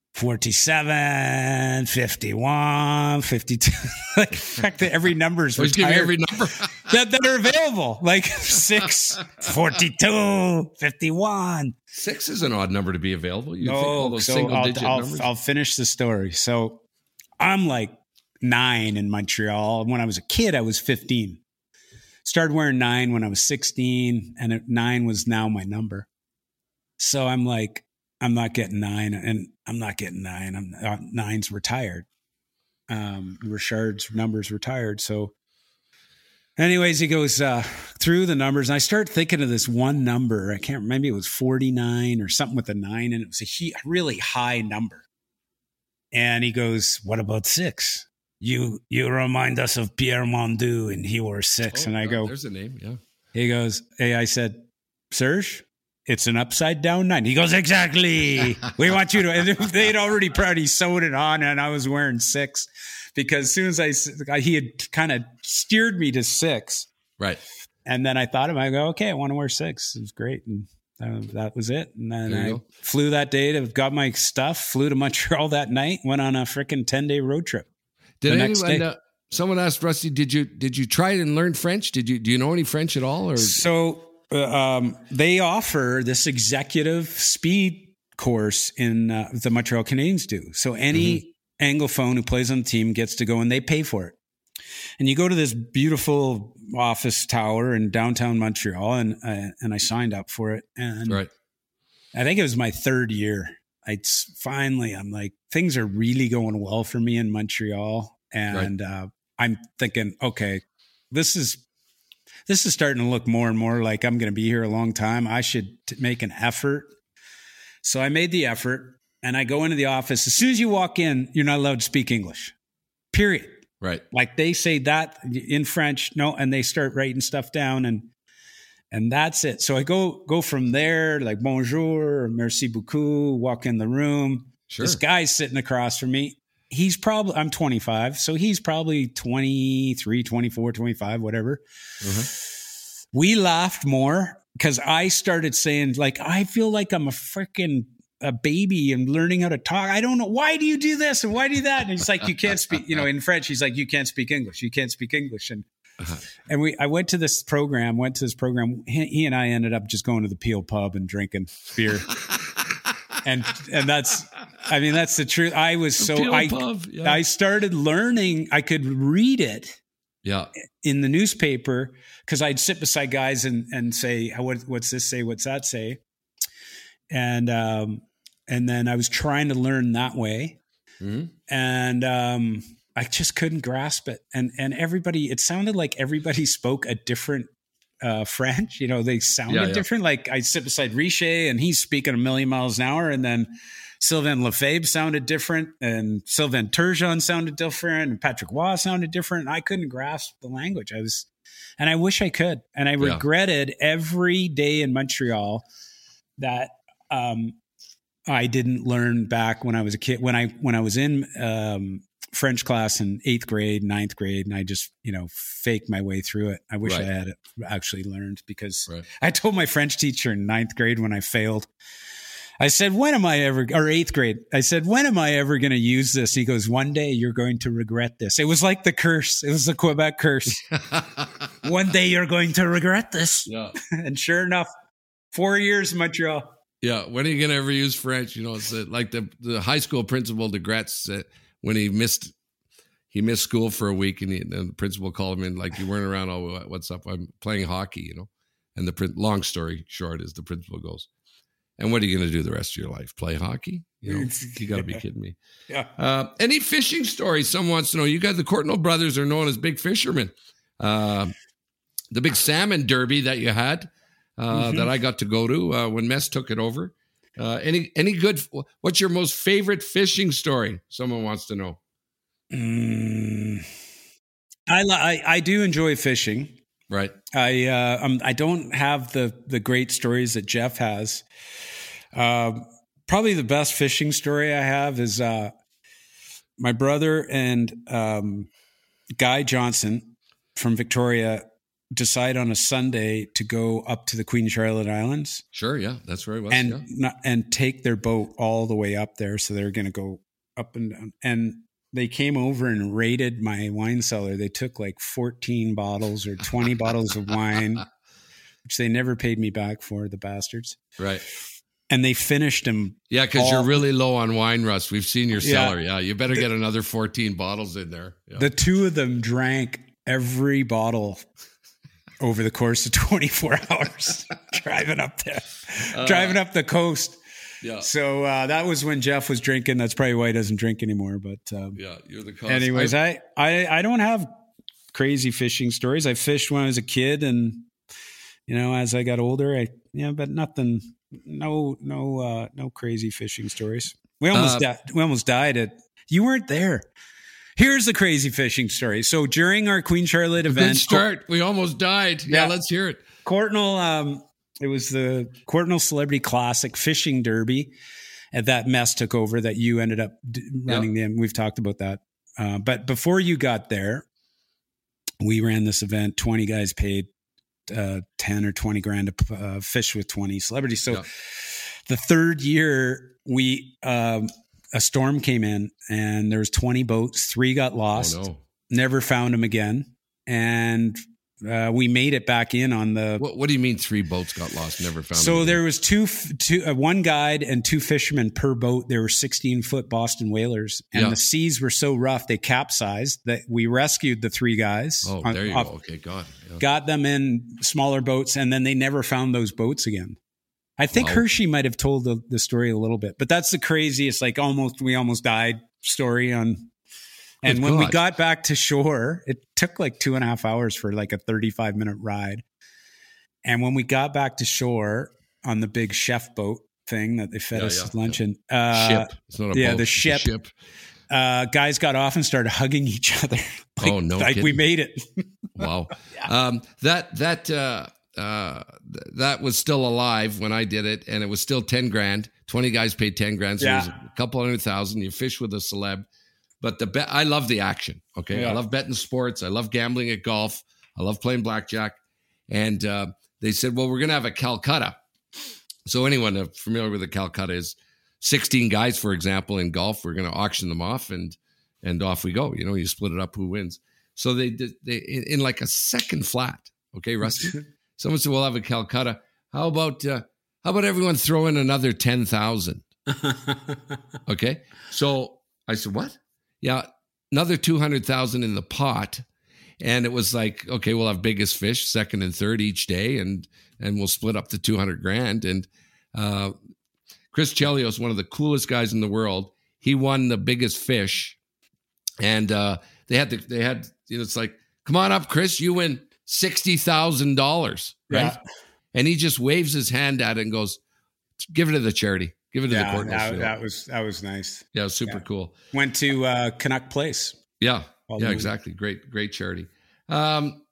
forty-seven, fifty-one, fifty-two. Like, in fact, every number is retired. Every number that, that are available. Like six, forty-two, fifty-one. Six is an odd number to be available. You no, think all those so single I'll, digit I'll, numbers? I'll finish the story. So I'm like nine in Montreal. When I was a kid, I was fifteen. Started wearing nine when I was sixteen, and nine was now my number. So I'm like, I'm not getting nine, and I'm not getting nine. I'm uh, nine's retired. Um, Richard's number's retired. So, anyways, he goes uh, through the numbers, and I start thinking of this one number. I can't remember. Maybe it was forty-nine or something with a nine, and it was a he- really high number. And he goes, "What about six? You you remind us of Pierre Mondu, and he wore six." Oh, and I go, "There's a name." Yeah. He goes, "Hey," I said, "Serge, it's an upside down nine." He goes, "Exactly. We want you to." And they'd already probably sewed it on, and I was wearing six because as soon as I, he had kind of steered me to six. Right. And then I thought of it. I go, okay, I want to wear six. It was great. And uh, that was it. And then I go. flew that day to, got my stuff, flew to Montreal that night, went on a freaking ten day road trip. Did anyone, uh, someone asked Rusty, did you, did you try and learn French? Did you, do you know any French at all? Or So, uh, um, they offer this executive speed course in uh, the Montreal Canadiens do. So any mm-hmm. Anglophone who plays on the team gets to go, and they pay for it. And you go to this beautiful office tower in downtown Montreal, and uh, and I signed up for it. And Right. I think it was my third year. I finally, I'm like, things are really going well for me in Montreal, and right. uh, I'm thinking, okay, this is this is starting to look more and more like I'm going to be here a long time. I should t- make an effort. So I made the effort, and I go into the office. As soon as you walk in, you're not allowed to speak English. Period. Right. Like they say that in French, no, and they start writing stuff down, and and that's it. So I go go from there, like bonjour, merci beaucoup, walk in the room. Sure. This guy's sitting across from me. He's probably, I'm twenty-five, so he's probably twenty-three, twenty-four, twenty-five, whatever. Mm-hmm. We laughed more because I started saying, like, I feel like I'm a freaking a baby and learning how to talk. I don't know. Why do you do this? And why do that? And he's like, you can't speak, you know, in French, he's like, you can't speak English. You can't speak English. And, uh-huh. and we, I went to this program, went to this program. He, he and I ended up just going to the Peel pub and drinking beer. and, and that's, I mean, that's the truth. I was so, Peel I, pub, yeah. I started learning, I could read it. Yeah. In the newspaper, because I'd sit beside guys and, and say, what, what's this say? What's that say? And, um, and then I was trying to learn that way. Mm-hmm. And, um, I just couldn't grasp it. And, and everybody, it sounded like everybody spoke a different, uh, French, you know, they sounded yeah, yeah. different. Like I sit beside Richer and he's speaking a million miles an hour. And then Sylvain Lefebvre sounded different, and Sylvain Turgeon sounded different, and Patrick Waugh sounded different. And I couldn't grasp the language. I was, and I wish I could. And I yeah. regretted every day in Montreal that, um, I didn't learn back when I was a kid, when I, when I was in, um, French class in eighth grade, ninth grade, and I just, you know, faked my way through it. I wish right. I had actually learned, because right. I told my French teacher in ninth grade when I failed, I said, when am I ever, or eighth grade, I said, when am I ever going to use this? He goes, one day you're going to regret this. It was like the curse. It was the Quebec curse. One day you're going to regret this. Yeah. And sure enough, four years in Montreal. Yeah. When are you going to ever use French? You know, it's like the, the high school principal de Gretz, uh, when he missed, he missed school for a week, and, he, and the principal called him in, like, you weren't around. Oh, what's up? I'm playing hockey, you know? And the long story short is the principal goes, and what are you going to do the rest of your life? Play hockey? You know, you got to be kidding me. Yeah. Uh, any fishing stories? Someone wants to know. You guys, the Courtnall brothers, are known as big fishermen. Uh, the big salmon derby that you had, uh, mm-hmm. that I got to go to uh, when Mess took it over. Uh, any any good? What's your most favorite fishing story? Someone wants to know. Mm, I, I I do enjoy fishing. Right. I uh, I'm, I don't have the the great stories that Jeff has. Uh, probably the best fishing story I have is uh, my brother and um, Guy Johnson from Victoria decide on a Sunday to go up to the Queen Charlotte Islands. Sure, yeah, that's where it was. And yeah. not, and take their boat all the way up there. So they're going to go up and down. And they came over and raided my wine cellar. They took like fourteen bottles or twenty bottles of wine, which they never paid me back for, the bastards. Right. And they finished them. Yeah, because you're really low on wine, Russ. We've seen your cellar. Yeah, yeah you better the, get another fourteen bottles in there. Yeah. The two of them drank every bottle over the course of twenty-four hours driving up there, uh, driving up the coast. Yeah. So uh, that was when Jeff was drinking. That's probably why he doesn't drink anymore. But um, yeah, you're the cause. Anyways, I, I I don't have crazy fishing stories. I fished when I was a kid, and you know, as I got older, I yeah, but nothing, no no uh, no crazy fishing stories. We almost uh, di- we almost died at. You weren't there. Here's the crazy fishing story. So during our Queen Charlotte event, good start. We almost died. Yeah, yeah, let's hear it. Courtnall, um, it was the Courtnall Celebrity Classic Fishing Derby, and that Mess took over. That you ended up d- running yeah. them. We've talked about that. Uh, but before you got there, we ran this event. twenty guys paid uh, ten or twenty grand to uh, fish with twenty celebrities. So yeah. the third year, we. Um, a storm came in and there was twenty boats. Three got lost. Oh, no. Never found them again. And uh, we made it back in on the. What, what do you mean three boats got lost, never found? So anything? there was two, two uh, one guide and two fishermen per boat. There were sixteen foot Boston whalers, and Yeah. the seas were so rough they capsized. That we rescued the three guys. Oh, on- there you off- go. Okay, God. Yeah. Got them in smaller boats, and then they never found those boats again. I think Wow. Hershey might have told the, the story a little bit, but that's the craziest, like almost, we almost died story on. And Good when we God. got back to shore, it took like two and a half hours for like a thirty-five minute ride. And when we got back to shore on the big chef boat thing that they fed Yeah, us yeah, luncheon, uh, Ship. It's not a yeah, boat. the it's a ship. ship. uh, guys got off and started hugging each other. like, Oh, no Like we kidding. made it. Wow. Um, that that uh, uh, th- that was still alive when I did it, and it was still ten grand. Twenty guys paid ten grand, so Yeah. it was a couple hundred thousand. You fish with a celeb, but the bet. I love the action. Okay, Yeah. I love betting sports. I love gambling at golf. I love playing blackjack. And uh, they said, well, we're going to have a Calcutta. So anyone familiar with the Calcutta is sixteen guys, for example, in golf. We're going to auction them off, and and off we go. You know, you split it up, who wins. So they did they in, in like a second flat. Okay, Rusty. Someone said, "We'll have a Calcutta. How about uh, how about everyone throw in another ten thousand?" Okay, so I said, "What? Yeah, another two hundred thousand in the pot." And it was like, okay, we'll have biggest fish, second and third each day, and and we'll split up the two hundred grand. And uh, Chris Chelios, one of the coolest guys in the world, he won the biggest fish, and uh, they had to, they had, you know, it's like, come on up, Chris, you win sixty thousand dollars, right? Yeah. And he just waves his hand at it and goes, give it to the charity, give it to the Yeah, court. that, that was that was nice. Yeah, it was super yeah. cool. Went to uh, Canuck Place. Yeah, All yeah, the- exactly. Great, great charity. Um,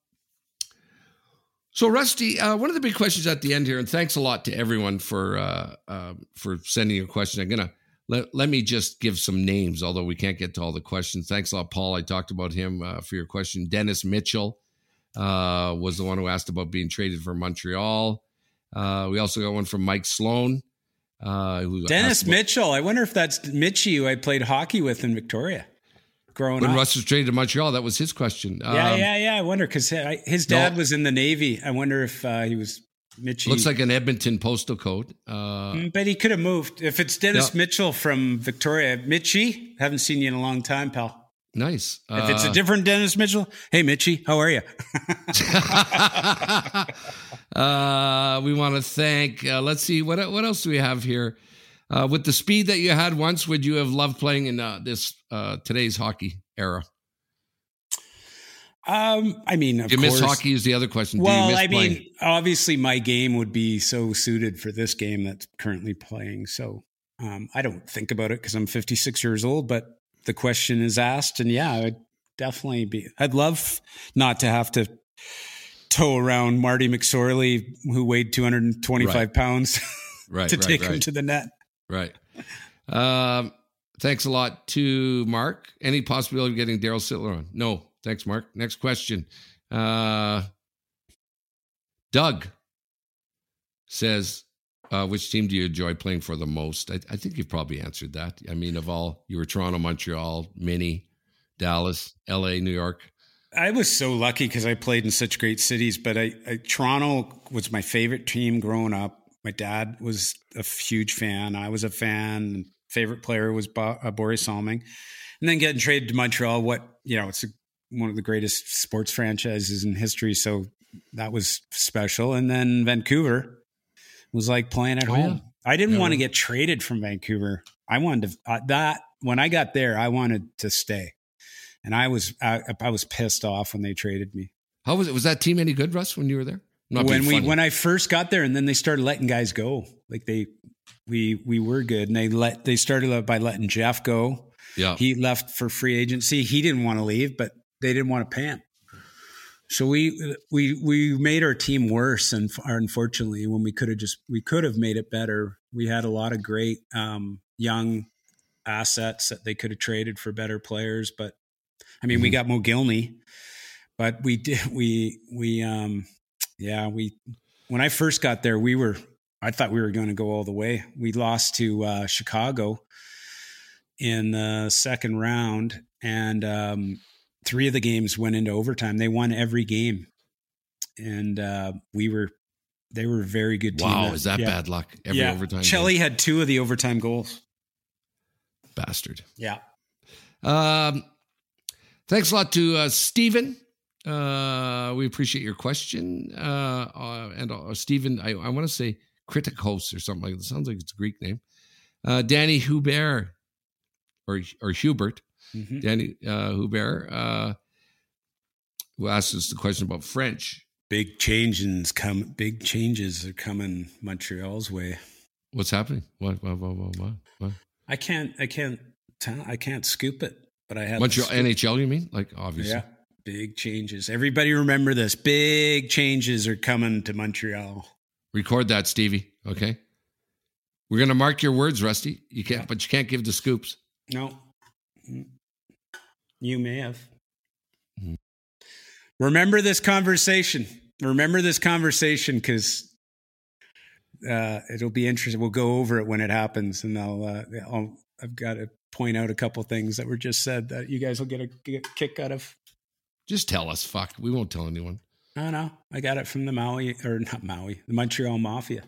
so Rusty, uh, one of the big questions at the end here, and thanks a lot to everyone for uh, uh, for sending your question. I'm gonna let let me just give some names, although we can't get to all the questions. Thanks a lot, Paul. I talked about him uh, for your question. Dennis Mitchell uh, was the one who asked about being traded for Montreal. Uh, we also got one from Mike Sloan. Uh, who Dennis asked about- Mitchell. I wonder if that's Mitchie who I played hockey with in Victoria growing when up. Russ was traded to Montreal, that was his question. yeah, Um, yeah, yeah. I wonder because his dad no. was in the Navy. I wonder if uh, he was Mitchie. Looks like an Edmonton postal code. Uh, Mm, but he could have moved. If it's Dennis Yeah. Mitchell from Victoria, Mitchie, haven't seen you in a long time, pal. nice. If it's a Uh, different Dennis Mitchell, hey Mitchie, how are you? uh, we want to thank. Uh, let's see what what else do we have here. Uh, with the speed that you had once, would you have loved playing in uh, this uh, today's hockey era? Um, I mean, of Do you course. miss hockey? Is the other question. Do you Well, miss I playing? mean, obviously, my game would be so suited for this game that's currently playing. So um, I don't think about it because I'm fifty-six years old. But the question is asked, and yeah, I'd definitely be. I'd love not to have to tow around Marty McSorley, who weighed two hundred twenty-five Right. pounds, right, to right, take right, him to the net. right. Um, thanks a lot to Mark. Any possibility of getting Daryl Sittler on? No. Thanks, Mark. Next question. Uh, Doug says, uh, which team do you enjoy playing for the most? I, I think you've probably answered that. I mean, of all, you were Toronto, Montreal, Mini, Dallas, L A, New York. I was so lucky because I played in such great cities, but I, I Toronto was my favorite team growing up. My dad was a huge fan. I was a fan. Favorite player was Bo- uh, Boris Salming. And then getting traded to Montreal, what, you know, it's a, one of the greatest sports franchises in history. So that was special. And then Vancouver was like playing at Oh, home. yeah. I didn't Yeah, want to right. get traded from Vancouver. I wanted to, uh, that, when I got there, I wanted to stay. And I was, I, I was pissed off when they traded me. How was it? Was that team any good, Russ, when you were there? Not when being we funny. when I first got there, and then they started letting guys go. Like they, we we were good, and they let they started by letting Jeff go. yeah. He left for free agency. He didn't want to leave, but they didn't want to pay him. So we we we made our team worse, and unfortunately, when we could have just we could have made it better. We had a lot of great um, young assets that they could have traded for better players, but I mean, Mm-hmm. we got Mo Gilney, but we did we we um yeah we when I first got there, we were I thought we were going to go all the way. We lost to uh, Chicago in the second round, and um, three of the games went into overtime. They won every game. and uh, we were. They were a very good team. Wow, is that yeah. bad luck? Every yeah. overtime. Chelly game? had two of the overtime goals. Bastard. Yeah. Um, thanks a lot to uh, Stephen. Uh, we appreciate your question. Uh, uh, and uh, Stephen, I, I want to say Kritikos or something like that. Sounds like it's a Greek name. Uh, Danny Hubert or or Hubert. Mm-hmm. Danny uh, Hubert, uh, who asked us the question about French. Big changes come. Big changes are coming Montreal's way. What's happening? What? What? What? What? What? what? I can't. I can't. Tell, I can't scoop it. But I have Montreal N H L. You mean? Like obviously. Yeah. Big changes. Everybody remember this. Big changes are coming to Montreal. Record that, Stevie. Okay. We're gonna mark your words, Rusty. You can't, yeah. but you can't give the scoops. No. You may have. Mm-hmm. Remember this conversation. Remember this conversation because uh, it'll be interesting. We'll go over it when it happens, and I'll, uh, I'll I've got to point out a couple things that were just said that you guys will get a, get a kick out of. Just tell us. Fuck. We won't tell anyone. Oh no, I got it from the Maui or not Maui, the Montreal Mafia.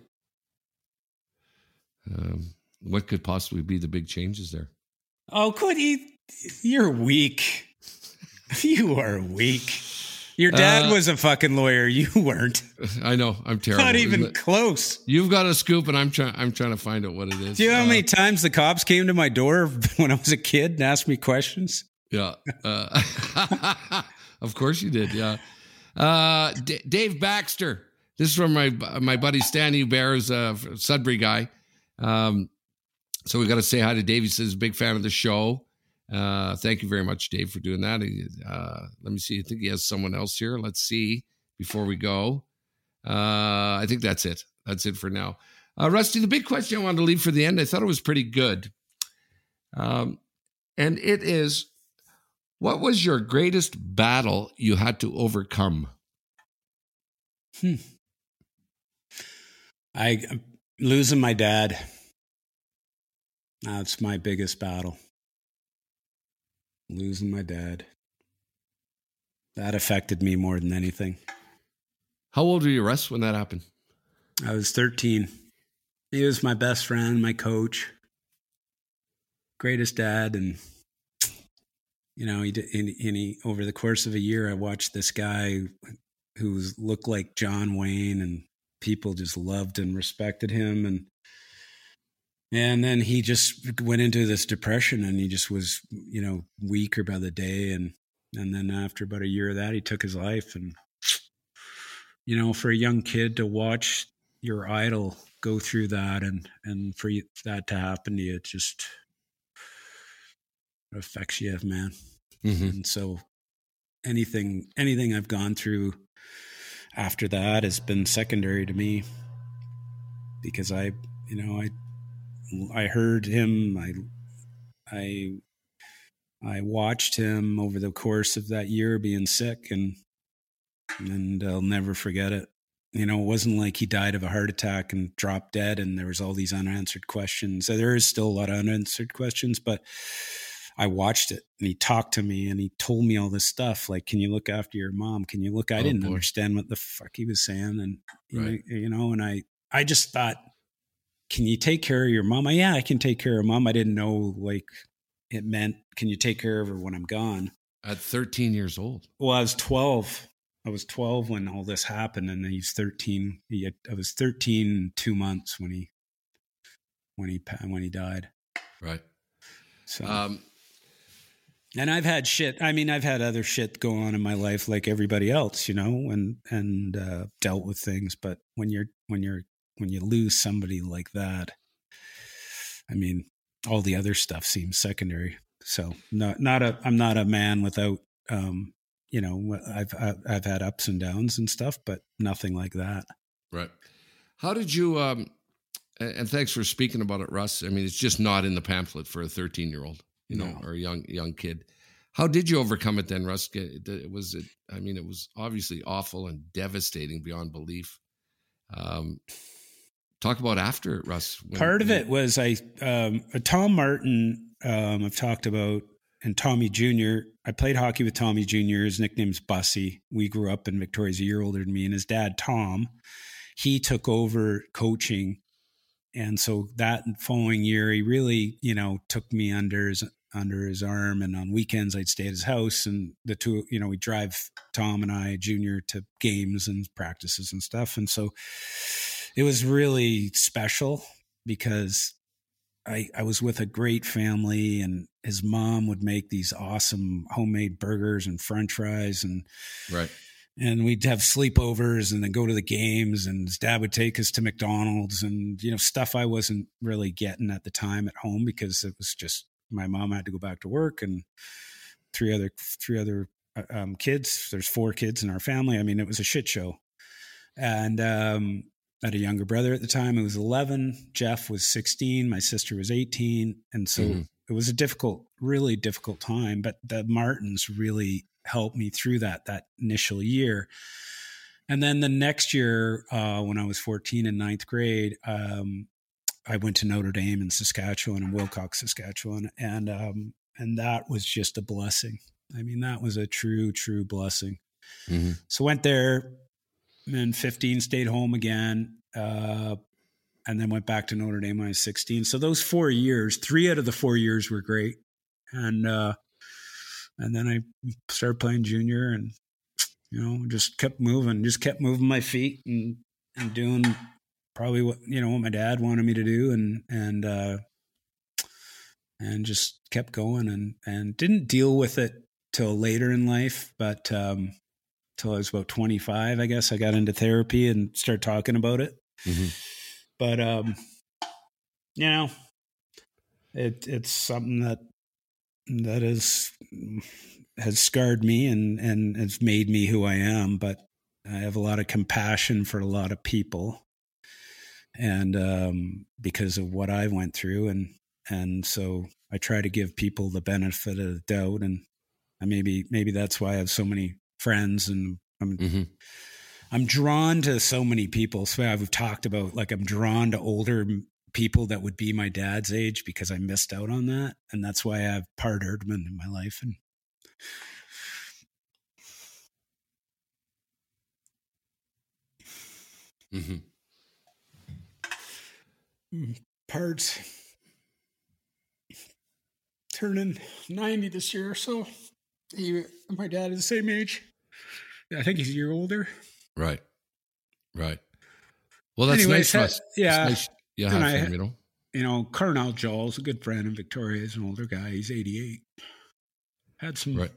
Um, what could possibly be the big changes there? Oh, could he? You're weak. You are weak. Your dad uh, was a fucking lawyer. You weren't. I know. I'm terrible. Not even close. You've got a scoop, and I'm trying. I'm trying to find out what it is. Do you know uh, how many times the cops came to my door when I was a kid and asked me questions? Yeah. Uh, of course you did. Yeah. Uh, D- Dave Baxter. This is from my my buddy Stan Hubert's uh, Sudbury guy. Um, so we got to say hi to Dave. He says, big fan of the show. Uh, thank you very much, Dave, for doing that. Uh, let me see. I think he has someone else here. Let's see before we go. Uh, I think that's it. That's it for now. Uh, Rusty, the big question I wanted to leave for the end, I thought it was pretty good. Um, and it is, what was your greatest battle you had to overcome? Hmm. I, I'm losing my dad. That's my biggest battle. Losing my dad. That affected me more than anything. How old were you, Russ, when that happened? I was thirteen. He was my best friend, my coach, greatest dad. And, you know, he did, and, and he, over the course of a year, I watched this guy who was, looked like John Wayne, and people just loved and respected him. And, And then he just went into this depression, and he just was, you know, weaker by the day. And, and then after about a year of that, he took his life. And, you know, for a young kid to watch your idol go through that, and, and for you, that to happen to you, it just it affects you, man. Mm-hmm. And so anything, anything I've gone through after that has been secondary to me, because I, you know, I, I heard him. I, I, I watched him over the course of that year being sick, and and I'll never forget it. You know, it wasn't like he died of a heart attack and dropped dead, and there was all these unanswered questions. So there is still a lot of unanswered questions, but I watched it, and he talked to me, and he told me all this stuff. Like, can you look after your mom? Can you look? I oh, didn't boy. understand what the fuck he was saying, and right. you know, and I, I just thought, can you take care of your mom? I, yeah, I can take care of mom. I didn't know, like, it meant, can you take care of her when I'm gone? At thirteen years old. Well, I was twelve. I was twelve when all this happened, and he's thirteen. He had, I was thirteen, two months when he, when he, when he died. Right. So, um, and I've had shit. I mean, I've had other shit go on in my life, like everybody else, you know, and, and, uh, dealt with things. But when you're, when you're, when you lose somebody like that, I mean, all the other stuff seems secondary. So not, not a, I'm not a man without, um, you know, I've, I've had ups and downs and stuff, but nothing like that. Right. How did you, um, and thanks for speaking about it, Russ. I mean, it's just not in the pamphlet for a thirteen year old, you know, no. or a young, young kid. How did you overcome it then, Russ? It was, it, I mean, it was obviously awful and devastating beyond belief. Um, Talk about after it, Russ. When, Part of it was I, um, Tom Martin, um, I've talked about, and Tommy Junior I played hockey with Tommy Junior His nickname's Bussy. We grew up in Victoria. He's a year older than me. And his dad, Tom, he took over coaching. And so that following year, he really, you know, took me under his under his arm. And on weekends, I'd stay at his house. And the two, you know, we'd drive Tom and I, Junior, to games and practices and stuff. And so it was really special because I, I was with a great family, and his mom would make these awesome homemade burgers and French fries, and right. And we'd have sleepovers and then go to the games, and his dad would take us to McDonald's and, you know, stuff I wasn't really getting at the time at home because it was just my mom had to go back to work and three other, three other um, kids. There's four kids in our family. I mean, it was a shit show. And, um, I had a younger brother at the time. It was eleven. Jeff was sixteen. My sister was eighteen. And so mm-hmm. it was a difficult, really difficult time. But the Martins really helped me through that, that initial year. And then the next year, uh, when I was fourteen in ninth grade, um, I went to Notre Dame in Saskatchewan, in Wilcox, Saskatchewan. And, um, and that was just a blessing. I mean, that was a true, true blessing. Mm-hmm. So went there. And fifteen stayed home again, uh, and then went back to Notre Dame when I was sixteen. So those four years, three out of the four years were great. And uh, and then I started playing junior and, you know, just kept moving, just kept moving my feet and, and doing probably what, you know, what my dad wanted me to do. And, and, uh, and just kept going and, and didn't deal with it till later in life. But, um, till I was about twenty-five, I guess I got into therapy and started talking about it. Mm-hmm. But, um, you know, it, it's something that, that is, has scarred me and, and has made me who I am. But I have a lot of compassion for a lot of people, and, um, because of what I went through. And, and so I try to give people the benefit of the doubt. And maybe, maybe that's why I have so many friends, and I'm mm-hmm. I'm drawn to so many people. So I've talked about, like, I'm drawn to older people that would be my dad's age because I missed out on that, and that's why I have Part Erdman in my life. And mm-hmm. Part's turning ninety this year, so he, my dad is the same age. I think he's a year older. Right. Right. Well, that's Anyways, nice. Russ. Yeah. Nice. Yeah. Have I, fun, you know, you know, Carnell Jaw's a good friend in Victoria. He's an older guy. He's eighty-eight. Had some, right.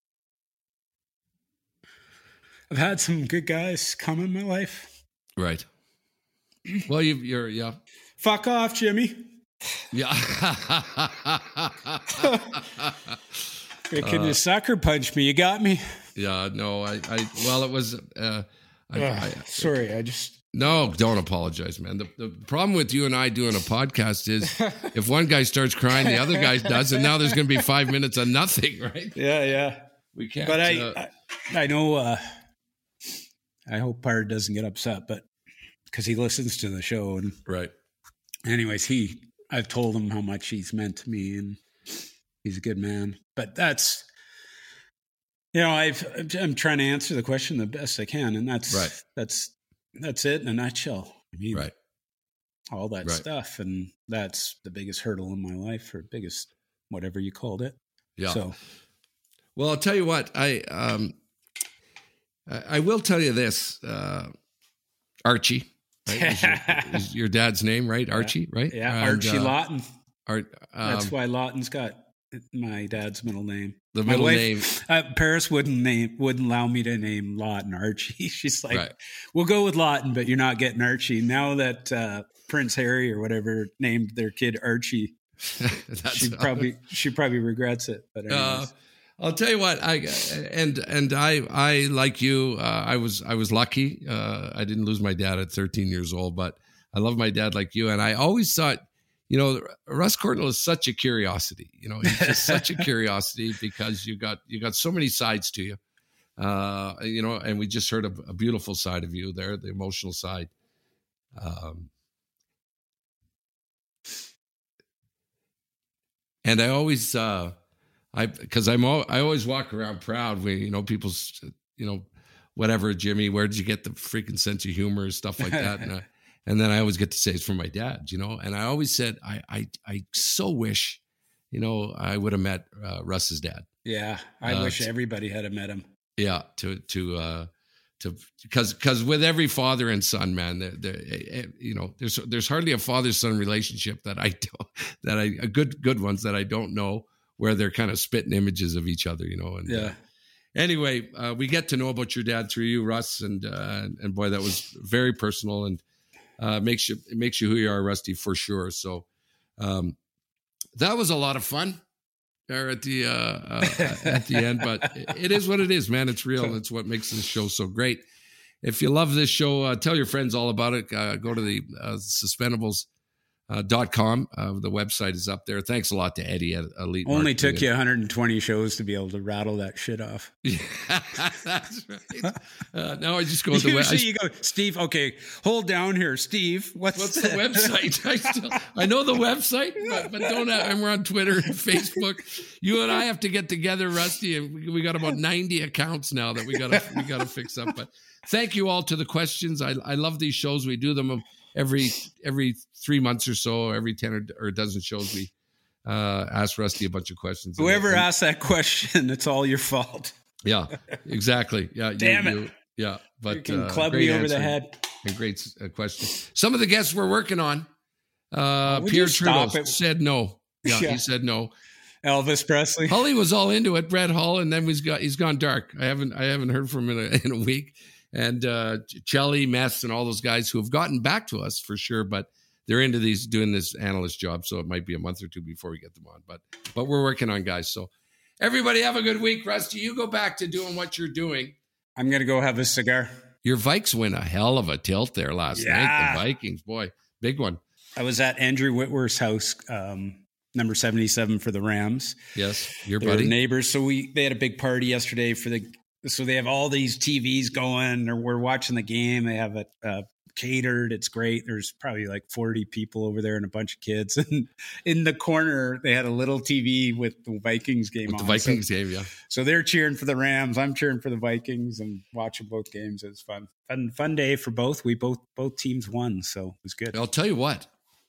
I've had some good guys come in my life. Right. Well, you, you're, yeah. Fuck off, Jimmy. Yeah. Can uh, you sucker punch me? You got me. Yeah, no, I, I, well, it was, uh, I, uh, I, sorry, I just. No, don't apologize, man. The, the problem with you and I doing a podcast is if one guy starts crying, the other guy does, and now there's going to be five minutes of nothing, right? Yeah, yeah. We can't. But I, uh, I, I know, uh, I hope Part doesn't get upset, but because he listens to the show. And right. Anyways, he, I've told him how much he's meant to me, and he's a good man. But that's, you know, I've, I'm trying to answer the question the best I can, and that's right. That's that's it in a nutshell. I mean, right. all that right. stuff, and that's the biggest hurdle in my life, or biggest whatever you called it. Yeah. So, well, I'll tell you what. I um, I, I will tell you this, uh, Archie. Right? Is, your, is your dad's name, right? Archie, yeah. right? Yeah, and, Archie uh, Lawton. Art. Um, that's why Lawton's got my dad's middle name. The middle wife, name. Uh, Paris wouldn't name wouldn't allow me to name Lawton Archie. She's like, right. we'll go with Lawton, but you're not getting Archie. Now that uh, Prince Harry or whatever named their kid Archie, she probably she probably regrets it. But uh, I'll tell you what, I and and I I like you. Uh, I was I was lucky. Uh, I didn't lose my dad at thirteen years old, but I love my dad like you. And I always thought, you know, Russ Courtnall is such a curiosity. You know, he's just such a curiosity because you got you got so many sides to you. Uh, you know, and we just heard a, a beautiful side of you there, the emotional side. Um, and I always, uh, I because I'm all, I always walk around proud when, you know, people's, you know, whatever, Jimmy, where did you get the freaking sense of humor and stuff like that? And, uh, and then I always get to say it's from my dad, you know. And I always said I I I so wish, you know, I would have met uh, Russ's dad. Yeah, I Uh, wish t- everybody had met him. Yeah, to to uh, to because because with every father and son, man, there there you know, there's there's hardly a father son relationship that I don't, that I a good good ones that I don't know where they're kind of spitting images of each other, you know. And Yeah. uh, anyway, uh, we get to know about your dad through you, Russ, and uh, and boy, that was very personal and uh, makes you it makes you who you are, Rusty, for sure. So um, that was a lot of fun there at the uh, uh, at the end, but it is what it is, man. It's real. It's what makes this show so great. If you love this show, uh, tell your friends all about it. Uh, go to the uh, suspendables dot com. Uh, the website is up there. Thanks a lot to Eddie at Elite. Only Marketing. took you one hundred twenty shows to be able to rattle that shit off. Yeah, that's right. Uh, now I just go to the Usually website. you go, Steve, okay, hold down here, Steve. What's, What's the website? I still, I know the website, but, but don't have, and we're on Twitter and Facebook. You and I have to get together, Rusty, and we, we got about ninety accounts now that we gotta we gotta fix up. But thank you all to the questions. I I love these shows. We do them every every three months or so, every ten or, or a dozen shows. We uh, ask Rusty a bunch of questions. Whoever and, asked that question, it's all your fault. Yeah, exactly. Yeah, Damn you, it. you, yeah, but You can uh, club great me over the answer head. and great uh, question. Some of the guests we're working on. Uh, Would Pierre you stop Trudeau it? said no. Yeah, Yeah. he said no. Elvis Presley. Hully was all into it, Brett Hull, and then he's got he's gone dark. I haven't I haven't heard from him in a, in a week. And uh, Chelly, Mess, and all those guys who have gotten back to us for sure, but they're into these doing this analyst job, so it might be a month or two before we get them on. But but we're working on guys. So everybody have a good week, Rusty. You go back to doing what you're doing. I'm going to go have a cigar. Your Vikes win a hell of a tilt there last Yeah. night. The Vikings, boy, big one. I was at Andrew Whitworth's house, um, number seventy-seven for the Rams. Yes, your They were buddy. neighbors. So we they had a big party yesterday for the. So they have all these T Vs going, or we're watching the game. They have it uh, catered. It's great. There's probably like forty people over there and a bunch of kids. And in the corner, they had a little T V with the Vikings game With the on. Vikings So, game, yeah. so they're cheering for the Rams. I'm cheering for the Vikings and watching both games. It was fun. Fun, fun day for both. We both both teams won, so it was good. I'll tell you what,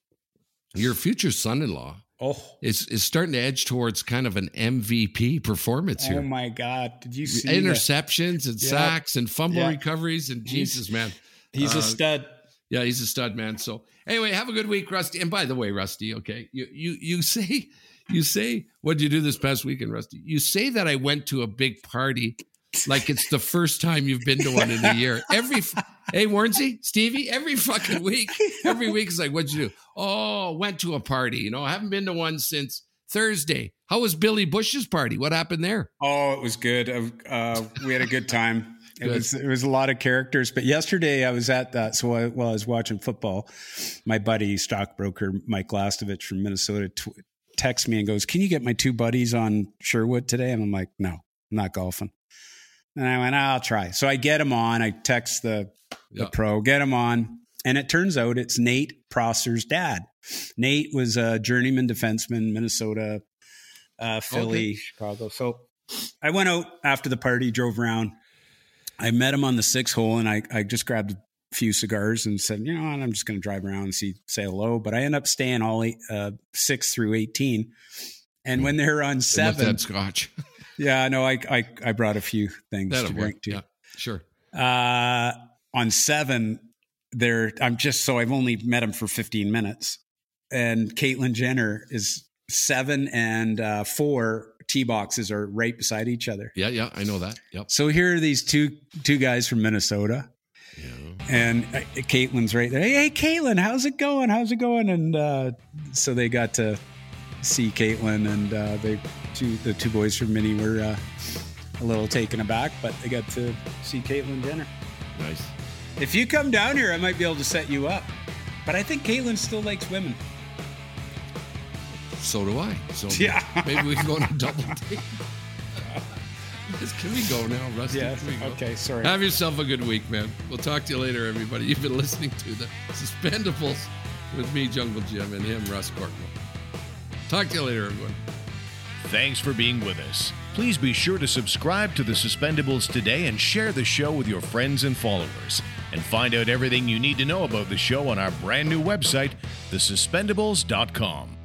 your future son-in-law Oh, is is starting to edge towards kind of an M V P performance oh here. my God! Did you see that? Interceptions and Yeah. sacks and fumble Yeah. recoveries and He's- Jesus, man. He's Uh, a stud. Yeah, he's a stud, man. So anyway, have a good week, Rusty. And by the way, Rusty, okay, you you you say you say what did you do this past weekend, Rusty? You say that I went to a big party like it's the first time you've been to one in a year. Every f- hey, Warnsey, Stevie, every fucking week, every week is like, what'd you do? Oh, went to a party. You know, I haven't been to one since Thursday. How was Billy Bush's party? What happened there? Oh, it was good. Uh, we had a good time. It Good. was it was a lot of characters. But yesterday I was at that. So I, while I was watching football, my buddy stockbroker Mike Lastovich from Minnesota tw- texts me and goes, "Can you get my two buddies on Sherwood today?" And I'm like, "No, I'm not golfing." And I went, "I'll try." So I get him on. I text the the Yeah. pro, get him on, and it turns out it's Nate Prosser's dad. Nate was a journeyman defenseman, Minnesota, uh, Philly, Okay. Chicago. So I went out after the party, drove around. I met him on the sixth hole, and I, I just grabbed a few cigars and said, you know what, I'm just going to drive around and see, say hello. But I ended up staying all eight, uh, six through eighteen. And when they're on With seven, that scotch. yeah, no, I, I I brought a few things That'll to work. drink too. Yeah, sure. Uh, on seven, there I'm just so I've only met him for fifteen minutes, and Caitlyn Jenner is seven and uh, four tee boxes are right beside each other. Yeah, yeah, I know that. Yep. So here are these two two guys from Minnesota, Yeah. and uh, Caitlin's right there. Hey, hey, Caitlin, how's it going? How's it going? And uh, so they got to see Caitlin, and uh, they two the two boys from Minnie were uh, a little taken aback, but they got to see Caitlyn Jenner. Nice. If you come down here, I might be able to set you up. But I think Caitlin still likes women. So do I. So Yeah. maybe we can go on a double date. Can we go now, Rusty? Yeah. Can we go? Okay. Sorry. Have yourself a good week, man. We'll talk to you later, everybody. You've been listening to the Suspendables with me, Jungle Jim, and him, Russ Corkman. Talk to you later, everyone. Thanks for being with us. Please be sure to subscribe to The Suspendables today and share the show with your friends and followers. And find out everything you need to know about the show on our brand new website, the suspendables dot com.